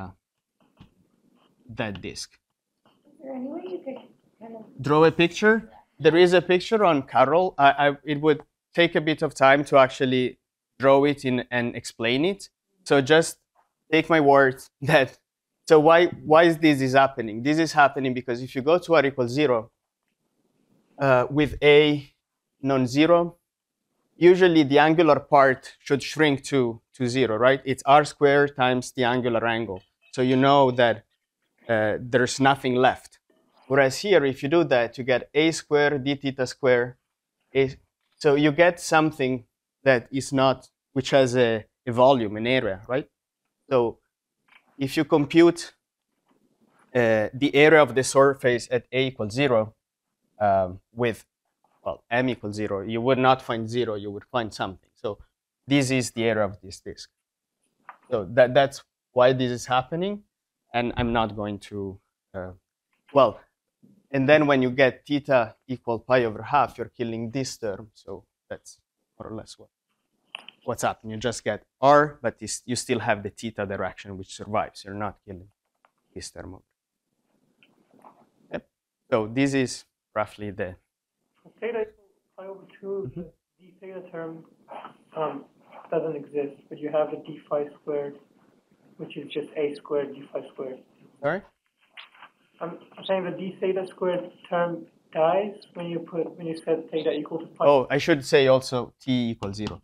that disk. Is there any way you could kind of draw a picture? There is a picture on Carol. It would take a bit of time to actually draw it in and explain it. So just take my word that. So why is this happening? This is happening because if you go to r equals 0 with a non-zero, usually the angular part should shrink to 0, right? It's r squared times the angular angle. So you know that there's nothing left. Whereas here, if you do that, you get a squared d theta squared. So you get something that is not, which has a volume, an area, right? So if you compute the area of the surface at a equals 0 with, well, m equals 0, you would not find 0, you would find something. So this is the area of this disk. So that's why this is happening. And I'm not going to, well, and then when you get theta equal pi over half, you're killing this term. So that's more or less what's happening. You just get r, but you still have the theta direction, which survives. You're not killing this term over. Yep. So this is roughly the. Theta equals pi over 2, the d theta term doesn't exist, but you have the d phi squared, which is just a squared d phi squared. Sorry? I'm saying the d theta squared term dies when you set theta equal to pi. Oh, I should say also t equals 0.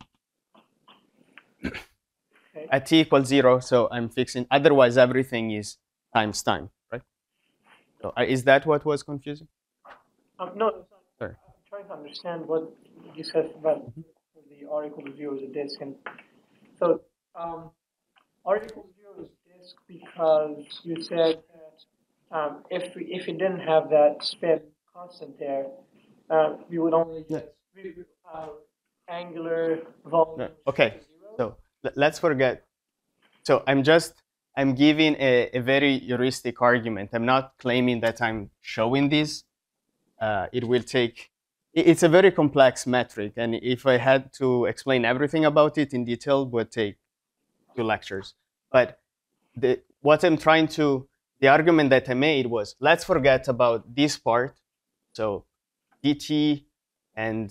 Okay. At t equals 0, so I'm fixing. Otherwise, everything is times time, right? So is that what was confusing? No, it's not. Sorry. I'm trying to understand what you said about the r equal to 0 is a disk, and so r equal to 0 is a disk because you said that if you didn't have that spin constant there, we would only get angular volume. No. Okay, so let's forget. So I'm giving a very heuristic argument. I'm not claiming that I'm showing this. It will take. It's a very complex metric, and if I had to explain everything about it in detail, it would take 2 lectures. But what I'm trying to, the argument that I made was, let's forget about this part, so dt, and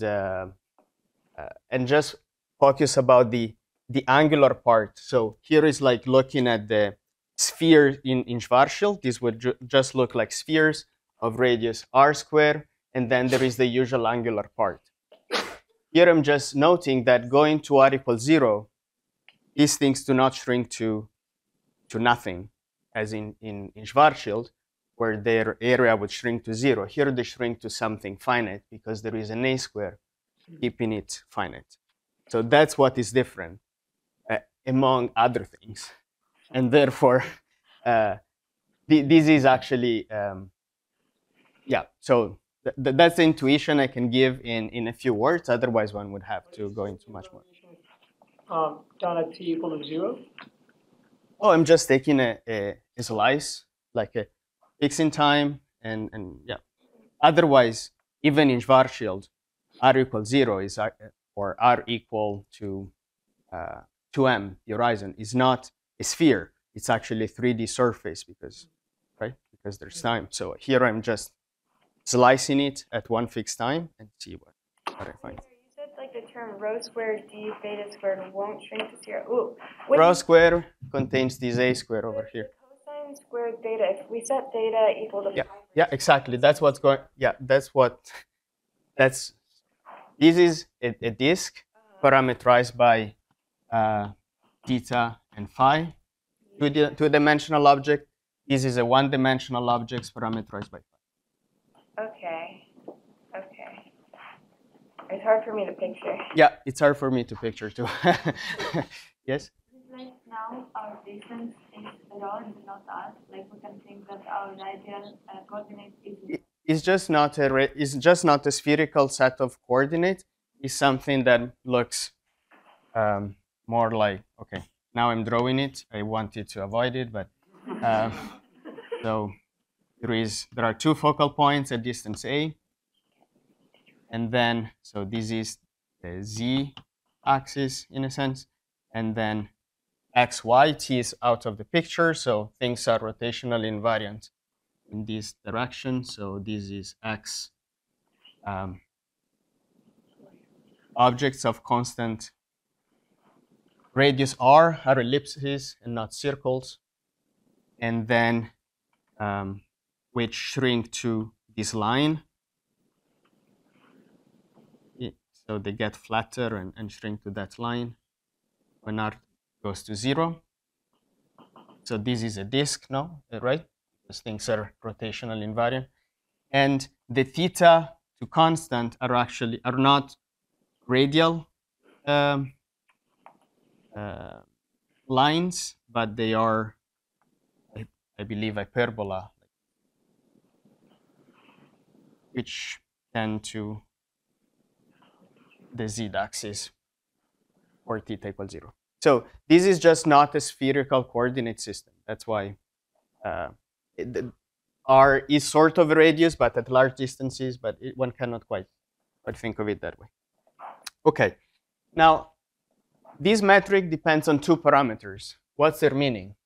just focus about the angular part. So here is like looking at the sphere in Schwarzschild. This would just look like spheres of radius r squared, and then there is the usual angular part. Here I'm just noting that going to r equals 0, these things do not shrink to nothing, as in Schwarzschild, where their area would shrink to 0. Here they shrink to something finite because there is an a square keeping it finite. So that's what is different, among other things. And therefore, this is actually, yeah, so that's the intuition I can give in a few words. Otherwise, one would have to go into much more. Down at t equal to 0? Oh, I'm just taking a slice, like a fixing time, and yeah. Otherwise, even in Schwarzschild, r equals 0 is or r equal to 2m, the horizon, is not a sphere. It's actually a 3D surface because there's time. So here I'm just slicing it at one fixed time and see what I find. You said like the term rho squared d theta squared won't shrink to 0. Ooh. Rho squared contains this a squared over here. Cosine squared theta, if we set theta equal to Yeah, exactly. That's what's going. Yeah, this is a disk parameterized by theta and phi, two-dimensional object. This is a one-dimensional object parameterized by phi. Okay. It's hard for me to picture. Yeah, it's hard for me to picture too. Yes? Like now our distance is around, not us. Like we can think that our radial coordinate is. It's just not a spherical set of coordinates. It's something that looks more like, okay, now I'm drawing it. I wanted to avoid it, but so there are two focal points at distance a, and then so this is the z-axis in a sense, and then x, y, t is out of the picture, so things are rotationally invariant in this direction. So this is x. Objects of constant radius r are ellipses and not circles, and then which shrink to this line. So they get flatter and shrink to that line when r goes to 0. So this is a disk now, right? Those things are rotational invariant. And the theta to constant are not radial lines, but they are, I believe, hyperbola, which tend to the z-axis or theta equals 0. So this is just not a spherical coordinate system. That's why r is sort of a radius, but at large distances, but one cannot quite think of it that way. Okay, now this metric depends on two parameters. What's their meaning?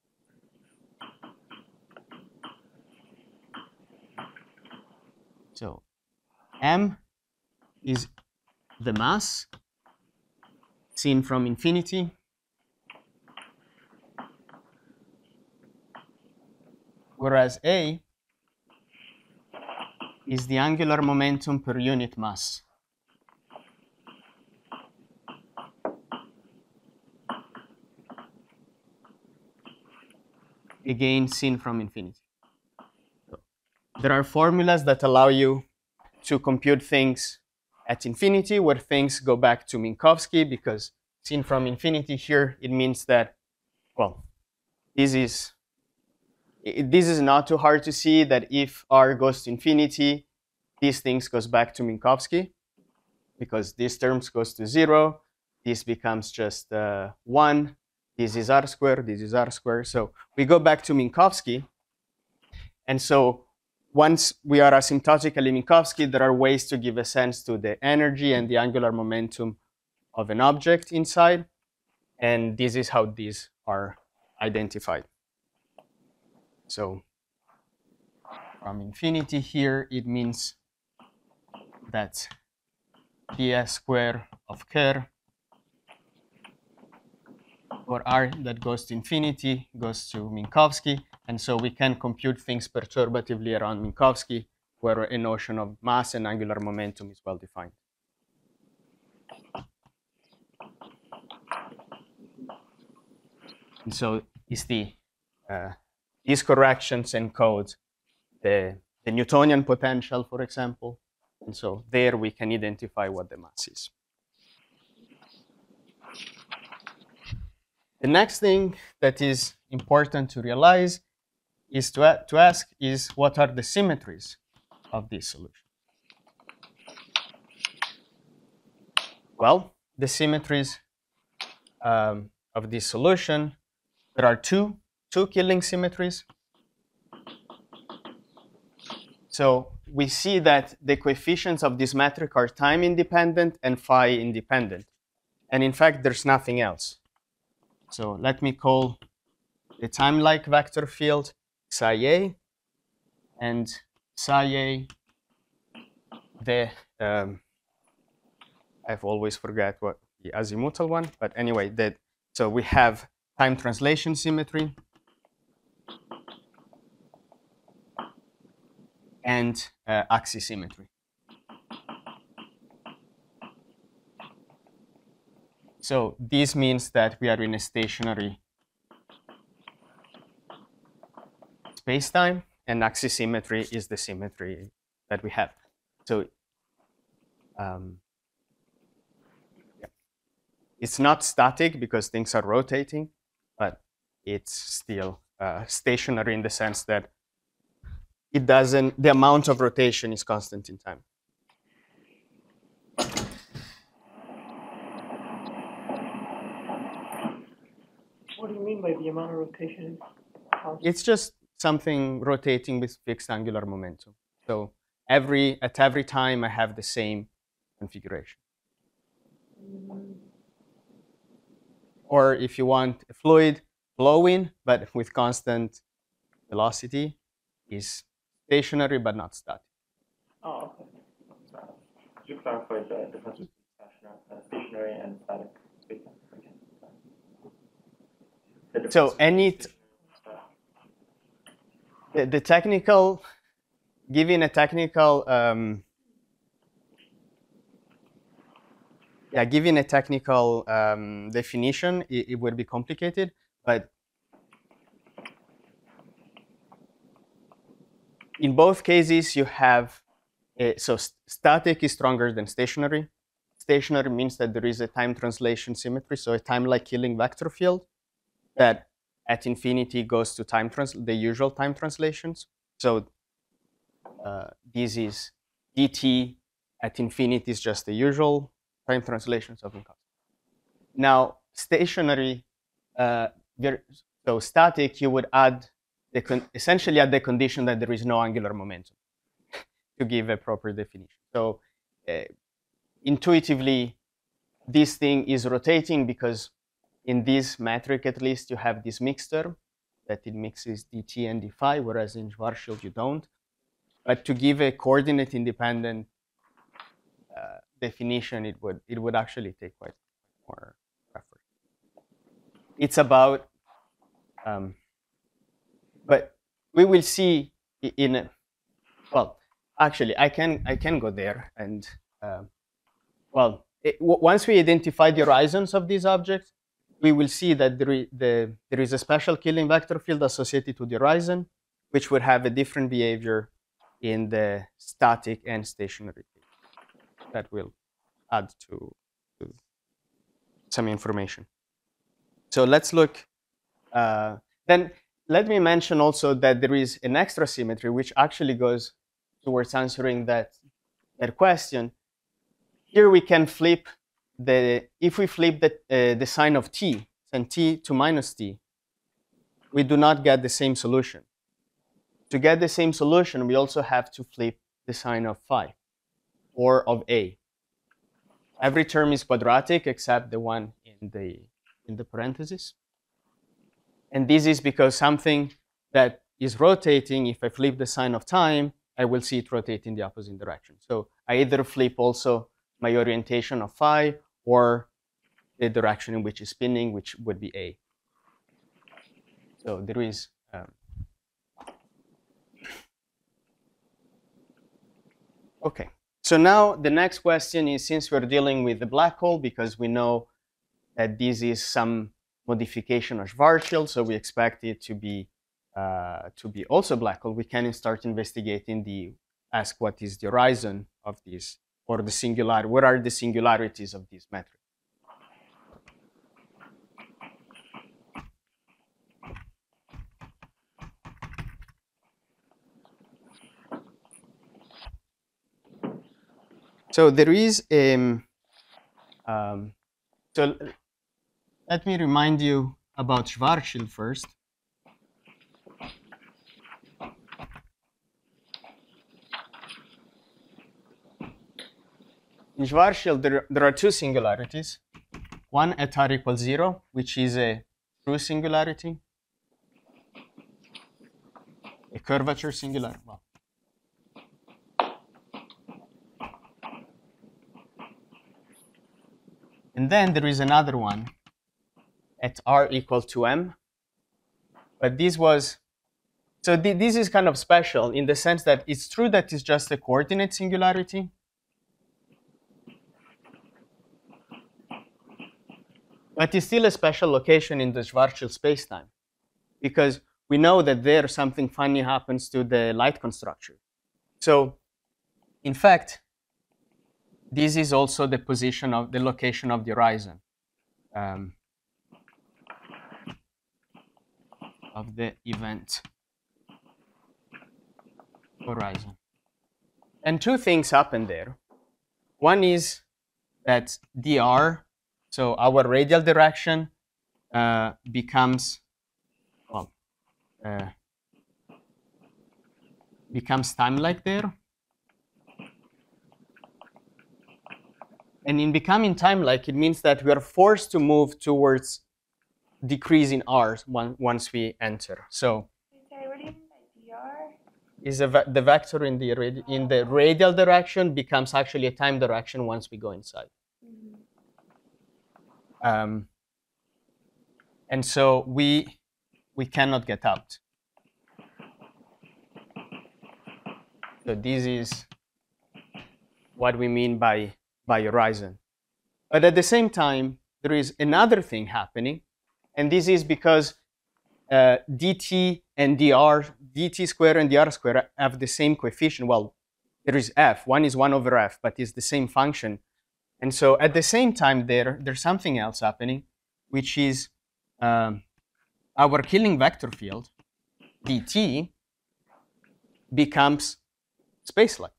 So m is the mass seen from infinity, whereas a is the angular momentum per unit mass. Again, seen from infinity. So there are formulas that allow you to compute things at infinity, where things go back to Minkowski, because seen from infinity here, it means that, well, this is not too hard to see that if r goes to infinity, these things goes back to Minkowski, because these terms goes to 0. This becomes just 1. This is r squared. This is r squared. So we go back to Minkowski. And so once we are asymptotically Minkowski, there are ways to give a sense to the energy and the angular momentum of an object inside. And this is how these are identified. So from infinity here, it means that ds squared of kerr for r that goes to infinity goes to Minkowski. And so we can compute things perturbatively around Minkowski, where a notion of mass and angular momentum is well defined. And so is these corrections encode the Newtonian potential, for example. And so there we can identify what the mass is. The next thing that is important to realize is to ask is, what are the symmetries of this solution? Well, the symmetries of this solution, there are two Killing symmetries. So we see that the coefficients of this metric are time independent and phi independent. And in fact, there's nothing else. So let me call the time-like vector field psi a, and psi a, I've always forgot what the azimuthal one, but anyway, so we have time translation symmetry and axisymmetry. So this means that we are in a stationary space-time, and axisymmetry is the symmetry that we have. So it's not static because things are rotating, but it's still stationary in the sense that it doesn't, the amount of rotation is constant in time. What do you mean by the amount of rotation? It's just something rotating with fixed angular momentum. So at every time I have the same configuration. Or if you want a fluid flowing, but with constant velocity, is stationary but not static. Oh, okay. Could you clarify the difference between stationary and static spacetime again? So the technical, giving a technical, definition, it would be complicated, but in both cases you have, so static is stronger than stationary. Stationary means that there is a time translation symmetry, so a time-like Killing vector field that at infinity goes to the usual time translations. So this is dt at infinity is just the usual time translations of inconstant. Now stationary, so static, you would add essentially add the condition that there is no angular momentum to give a proper definition. So intuitively, this thing is rotating because in this metric, at least, you have this mixed term that it mixes dt and d phi, whereas in Schwarzschild you don't. But to give a coordinate independent definition, it would actually take quite more effort. It's about, but we will see well, actually, I can go there and once we identify the horizons of these objects, we will see that there is a special Killing vector field associated to the horizon, which would have a different behavior in the static and stationary case. That will add to some information. So let's look. Then let me mention also that there is an extra symmetry, which actually goes towards answering that question. Here we can flip if we flip the sign of t, send t to minus t, we do not get the same solution. To get the same solution, we also have to flip the sign of phi or of a. Every term is quadratic except the one in the parentheses. And this is because something that is rotating, if I flip the sign of time, I will see it rotate in the opposite direction. So I either flip also my orientation of phi or the direction in which it's spinning, which would be a. So there is okay. So now the next question is, since we're dealing with the black hole, because we know that this is some modification of Schwarzschild, so we expect it to be also black hole, we can start investigating ask what is the horizon of this, or the singularity, what are the singularities of this metric? So there is so let me remind you about Schwarzschild first. in Schwarzschild, there are two singularities. One at r equals 0, which is a true singularity, a curvature singularity. Well, and then there is another one at r equal to m. But this was, so this is kind of special in the sense that it's true that it's just a coordinate singularity. But it's still a special location in the Schwarzschild spacetime, because we know that there something funny happens to the light construction. So, in fact, this is also the position of the location of the horizon, of the event horizon. And two things happen there. One is that dr, so our radial direction, becomes time-like there. And in becoming time-like, it means that we are forced to move towards decrease in r once we enter. So, sorry, what do you mean by dr? Is the vector in the radial direction becomes actually a time direction once we go inside. And so we cannot get out. So this is what we mean by horizon. But at the same time, there is another thing happening, and this is because dt and dr, dt square and dr square have the same coefficient. Well, there is f. One is 1 over f, but it's the same function. And so at the same time, there's something else happening, which is our Killing vector field, dt, becomes spacelike.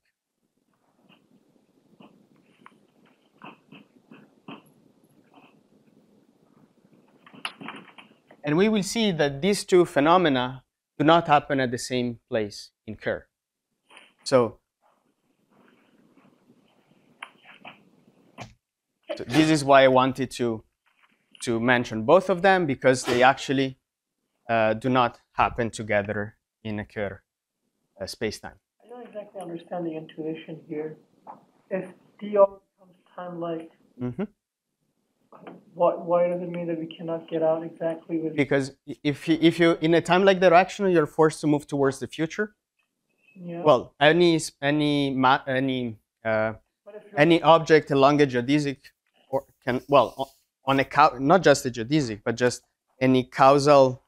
And we will see that these two phenomena do not happen at the same place in Kerr. So this is why I wanted to mention both of them, because they actually do not happen together in a Kerr spacetime. I don't exactly understand the intuition here. If dr becomes time-like, why does it mean that we cannot get out exactly with? Because if you in a time-like direction, you're forced to move towards the future. Yeah. Well, any object along a geodesic, or can, well, on a not just a geodesic, but just any causal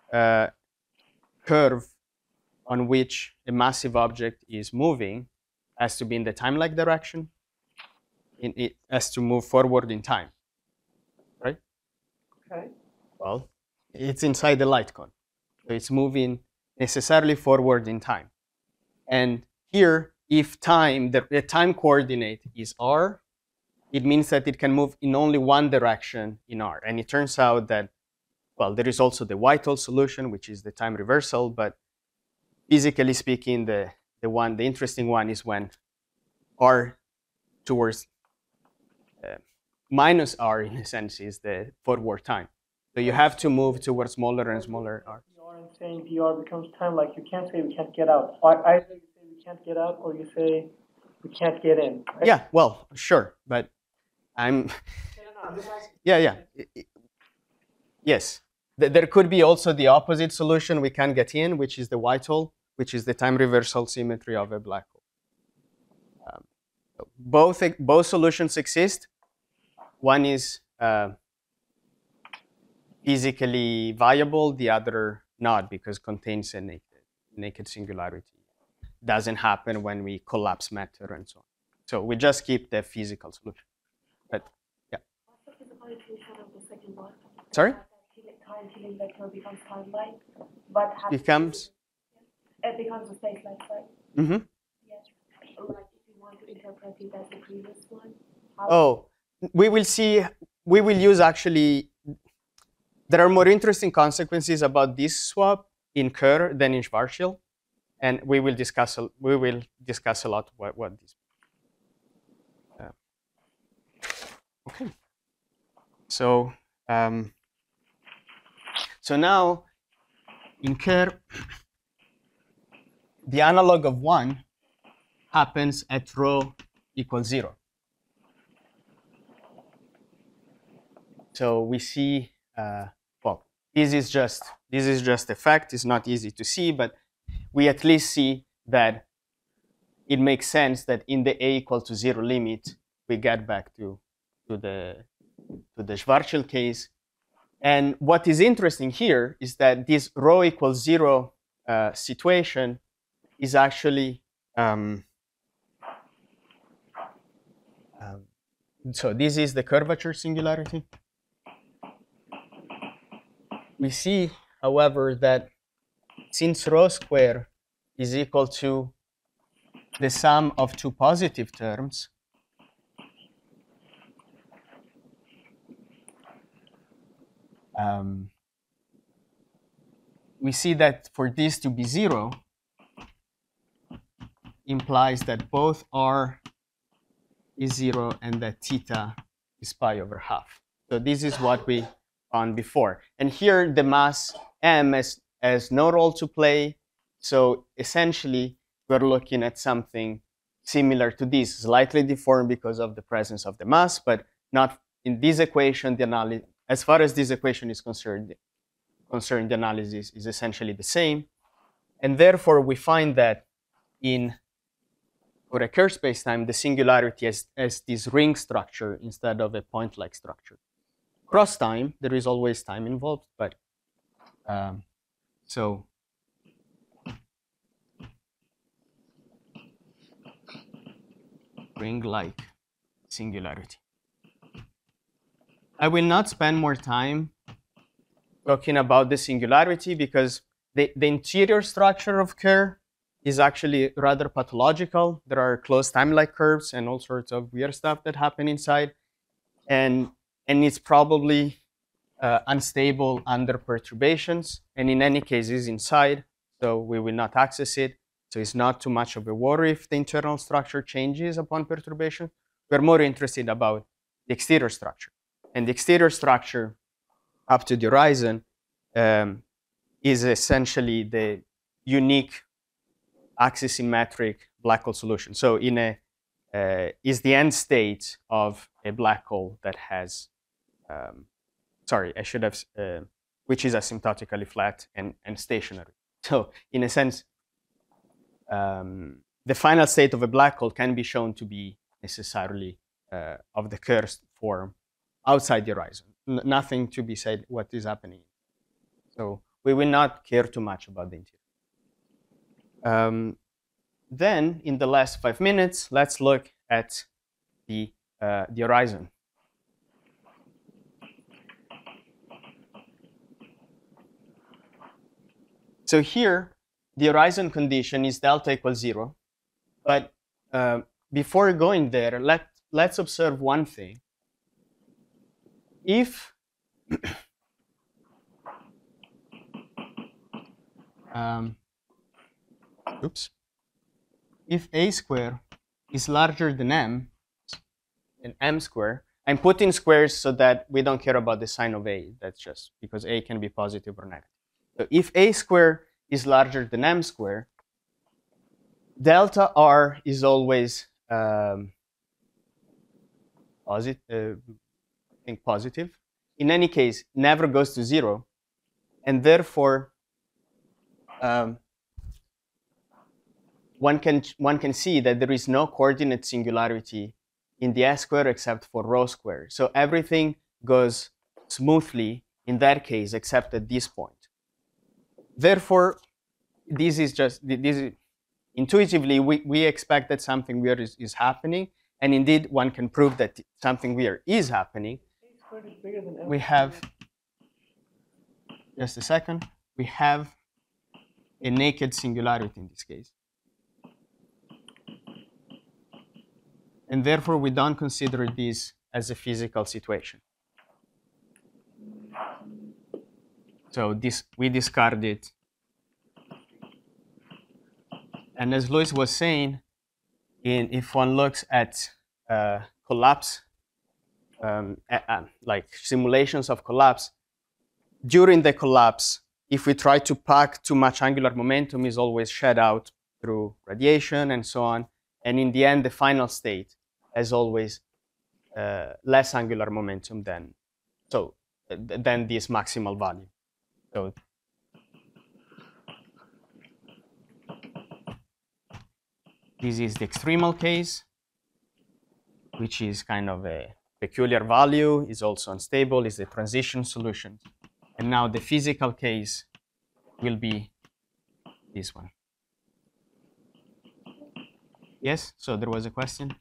curve on which a massive object is moving has to be in the time-like direction. It has to move forward in time, right? Okay. Well, it's inside the light cone, so it's moving necessarily forward in time. And here, if time, the time coordinate is r, it means that it can move in only one direction in r. And it turns out that, well, there is also the Whitehall solution, which is the time reversal, but physically speaking, the interesting one is when r towards minus r, in a sense, is the forward time. So you have to move towards smaller and smaller r. dr and saying dr becomes time-like, you can't say we can't get out. Either you say we can't get out, or you say we can't get in. Right? Yeah, well, sure, but I'm. Yeah. Yes, there could be also the opposite solution. We can get in, which is the Whitehall, which is the time reversal symmetry of a black hole. Both solutions exist. One is physically viable, the other not, because contains a naked singularity. Doesn't happen when we collapse matter and so on. So we just keep the physical solution. But yeah. What's the physical intuition of the second one? Sorry? Time Killing vector becomes time-like, but Becomes. It becomes a space-like, right? Mm-hmm. Yes. Like if you want to interpret it as the previous one. We will see. We will use actually. There are more interesting consequences about this swap in Kerr than in Schwarzschild, and we will discuss. We will discuss a lot what this. Okay. So so now in Kerr, the analog of 1 happens at rho equals 0. So we see, well, this is just a fact. It's not easy to see, but we at least see that it makes sense that in the a equal to 0 limit, we get back to the Schwarzschild case. And what is interesting here is that this rho equals 0 situation is actually so this is the curvature singularity. We see, however, that since rho square is equal to the sum of two positive terms, we see that for this to be 0 implies that both r is 0 and that theta is pi over half. So this is what we found before. And here the mass m has no role to play. So essentially, we're looking at something similar to this, slightly deformed because of the presence of the mass, but not in this equation. The analysis, as far as this equation is concerned, the analysis is essentially the same. And therefore, we find that for a Kerr spacetime, the singularity has this ring structure instead of a point-like structure. Cross time, there is always time involved, but so ring-like singularity. I will not spend more time talking about the singularity because the interior structure of Kerr is actually rather pathological. There are closed time-like curves and all sorts of weird stuff that happen inside. And it's probably unstable under perturbations. And in any case, it's inside, so we will not access it. So it's not too much of a worry if the internal structure changes upon perturbation. We're more interested about the exterior structure. And the exterior structure up to the horizon is essentially the unique axisymmetric black hole solution. So is the end state of a black hole that has, which is asymptotically flat and stationary. So in a sense, the final state of a black hole can be shown to be necessarily of the Kerr form outside the horizon. Nothing to be said what is happening. So we will not care too much about the interior. Then, in the last 5 minutes, let's look at the horizon. So here, the horizon condition is delta equals 0. But before going there, let's observe one thing. If if a square is larger than m square, I'm putting squares so that we don't care about the sign of a. That's just because a can be positive or negative. So if a square is larger than m square, delta r is always positive. In any case, never goes to 0, and therefore one can see that there is no coordinate singularity in the S square except for rho square. So everything goes smoothly in that case except at this point. Therefore, this is intuitively we expect that something weird is happening, and indeed one can prove that something weird is happening. We have, just a second, we have a naked singularity in this case. And therefore, we don't consider this as a physical situation. So we discard it. And as Luis was saying, if one looks at collapse like simulations of collapse, during the collapse, if we try to pack too much angular momentum, is always shed out through radiation and so on. And in the end, the final state has always less angular momentum than this maximal value. So this is the extremal case, which is kind of a peculiar value, is also unstable, is the transition solution. And now the physical case will be this one. Yes, so there was a question?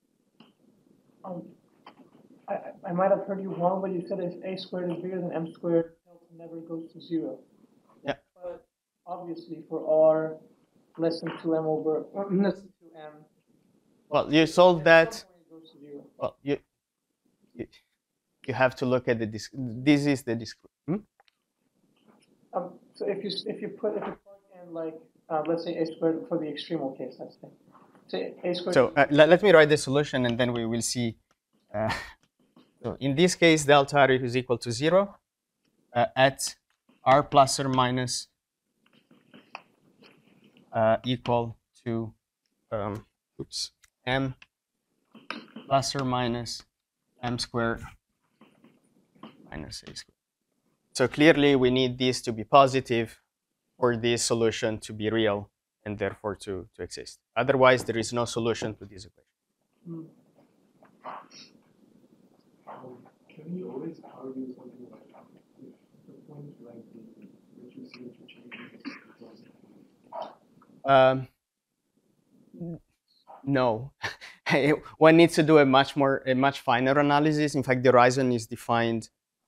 I might have heard you wrong, but you said if a squared is bigger than m squared, delta never goes to 0. Yeah. But obviously for r less than 2m over, or less than 2m. Well, you solved that. Well, you have to look at the this is the description. So if you plug in like let's say a squared for the extremal case, let's say. A squared. So let me write the solution, and then we will see. So in this case, delta r is equal to 0 at r plus or minus equal to m plus or minus m squared minus a squared. So clearly, we need this to be positive for this solution to be real and therefore to exist. Otherwise, there is no solution to this equation. Can you always argue something like that? The point like which you seem to change. No. One needs to do a much finer analysis. In fact, the horizon is defined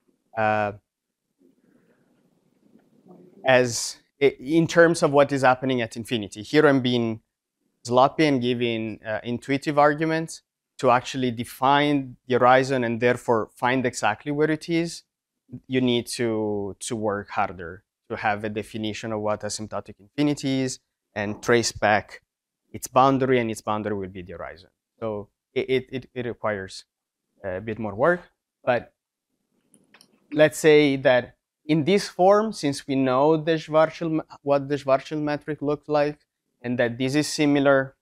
as in terms of what is happening at infinity. Here I'm being sloppy and giving intuitive arguments. To actually define the horizon and therefore find exactly where it is, you need to work harder to have a definition of what asymptotic infinity is and trace back its boundary, and its boundary will be the horizon. So it requires a bit more work. But let's say that in this form, since we know what the Schwarzschild metric looked like, and that this is similar,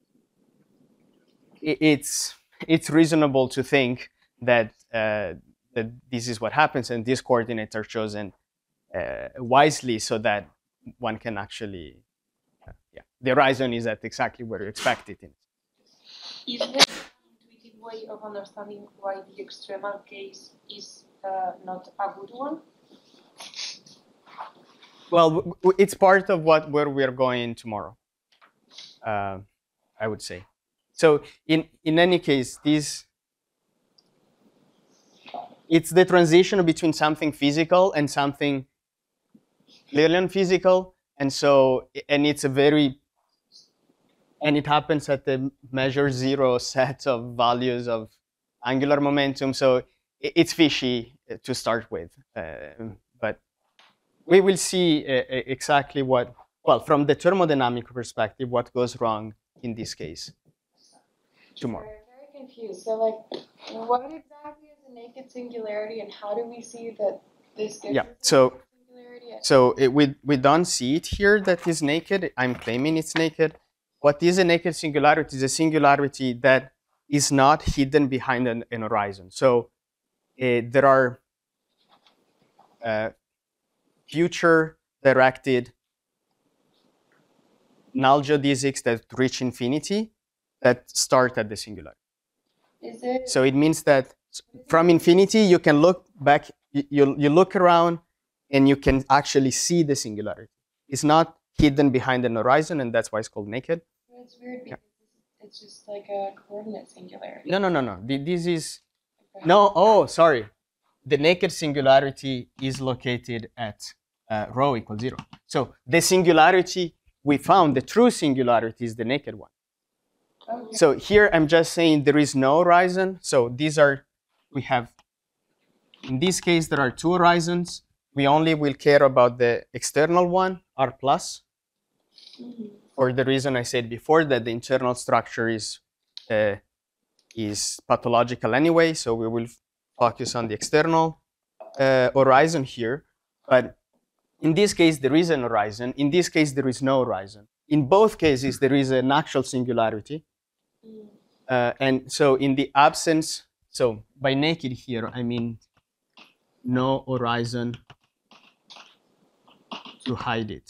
it's reasonable to think that that this is what happens, and these coordinates are chosen wisely so that one can actually, the horizon is at exactly where you expect it. Is there an intuitive way of understanding why the extremal case is not a good one? Well, it's part of where we are going tomorrow, I would say. So in any case, it's the transition between something physical and something clearly unphysical, and it's and it happens at the measure 0 set of values of angular momentum. So it's fishy to start with, but we will see exactly from the thermodynamic perspective, what goes wrong in this case tomorrow. I'm very confused. So, like, what exactly is a naked singularity, and how do we see that this differs from singularity? We don't see it here that is naked. I'm claiming it's naked. What is a naked singularity is a singularity that is not hidden behind an horizon. So there are future-directed null geodesics that reach infinity that start at the singularity. So it means that from infinity, you can look back, you look around, and you can actually see the singularity. It's not hidden behind an horizon, and that's why it's called naked. It's weird because it's just like a coordinate singularity. No. This is, no, oh, sorry. The naked singularity is located at rho equals 0. So the singularity we found, the true singularity, is the naked one. Okay. So here I'm just saying there is no horizon. So we have, in this case, there are 2 horizons. We only will care about the external one, R plus, for the reason I said before, that the internal structure is is pathological anyway, so we will focus on the external horizon here. But in this case, there is an horizon. In this case, there is no horizon. In both cases, there is an actual singularity. And so in the absence, so by naked here, I mean no horizon to hide it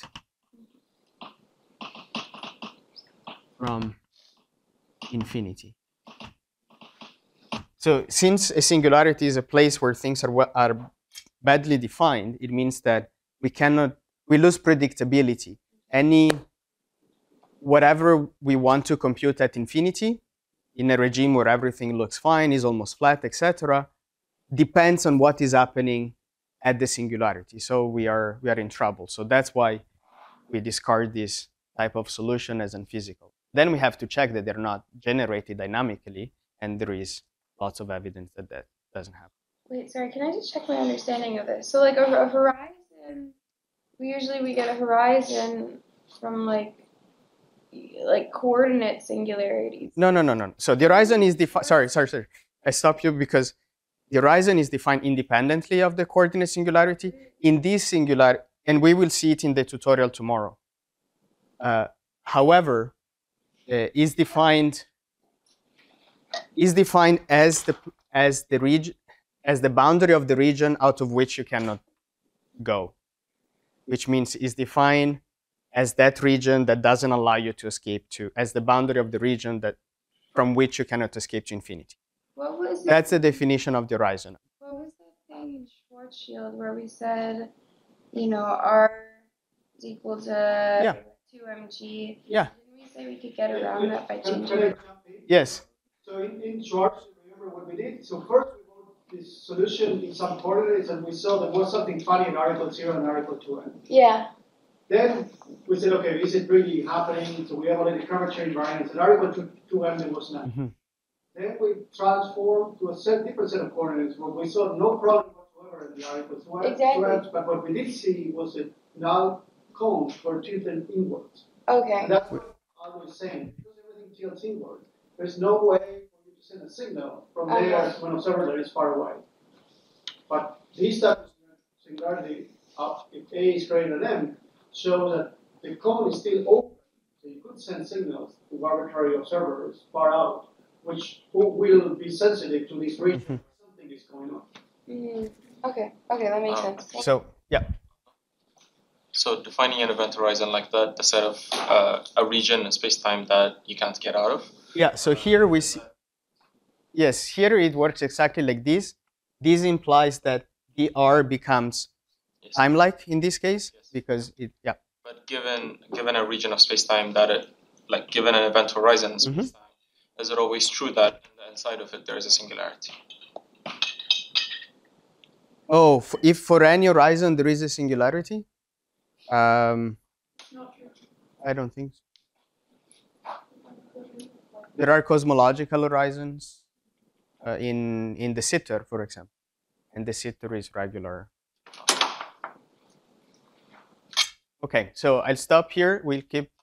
from infinity. So since a singularity is a place where things are badly defined, it means that we lose predictability. Whatever we want to compute at infinity, in a regime where everything looks fine, is almost flat, etc., depends on what is happening at the singularity. So we are in trouble. So that's why we discard this type of solution as unphysical. Then we have to check that they're not generated dynamically, and there is lots of evidence that that doesn't happen. Wait, sorry, can I just check my understanding of this? So like a horizon, we get a horizon from like coordinate singularities. No. So the horizon is defined, sorry. I stop you because the horizon is defined independently of the coordinate singularity. In this singularity, and we will see it in the tutorial tomorrow. However, is defined as the boundary of the region out of which you cannot go, which means is defined as that region that doesn't allow you to escape to, as the boundary of the region from which you cannot escape to infinity. What was That's the definition of the horizon. What was that thing in Schwarzschild where we said, R is equal to 2mg? Yeah. Didn't we say we could get around that by changing? Yes. So in Schwarz, remember what we did? So first we wrote this solution in some coordinates, and we saw there was something funny in R equal 0 and R equal 2n. Yeah. Then we said, okay, is it really happening? So we have already curvature invariance, and R equal to 2m there was none. Mm-hmm. Then we transformed to a different set of coordinates where we saw no problem whatsoever in the R equal 2m. Exactly. But what we did see was that null cones were tilted inwards. Okay. And that's what I was saying. Because everything tilts inward, there's no way for you to send a signal from there to an observer that is far away. But these types of singularity, if A is greater than M, show that the cone is still open. So you could send signals to arbitrary observers far out, which will be sensitive to this region where something is going on. Okay, that makes sense. So, yeah. So defining an event horizon like that, the set of a region in space-time that you can't get out of. Yeah, so here we see, yes, here it works exactly like this. This implies that the R becomes time-like in this case, because it, yeah. But given a region of space-time that given an event horizon in space-time, is it always true that inside of it there is a singularity? Oh, if for any horizon there is a singularity? I don't think so. There are cosmological horizons in the sitter, for example, and the sitter is regular. Okay, so I'll stop here. We'll keep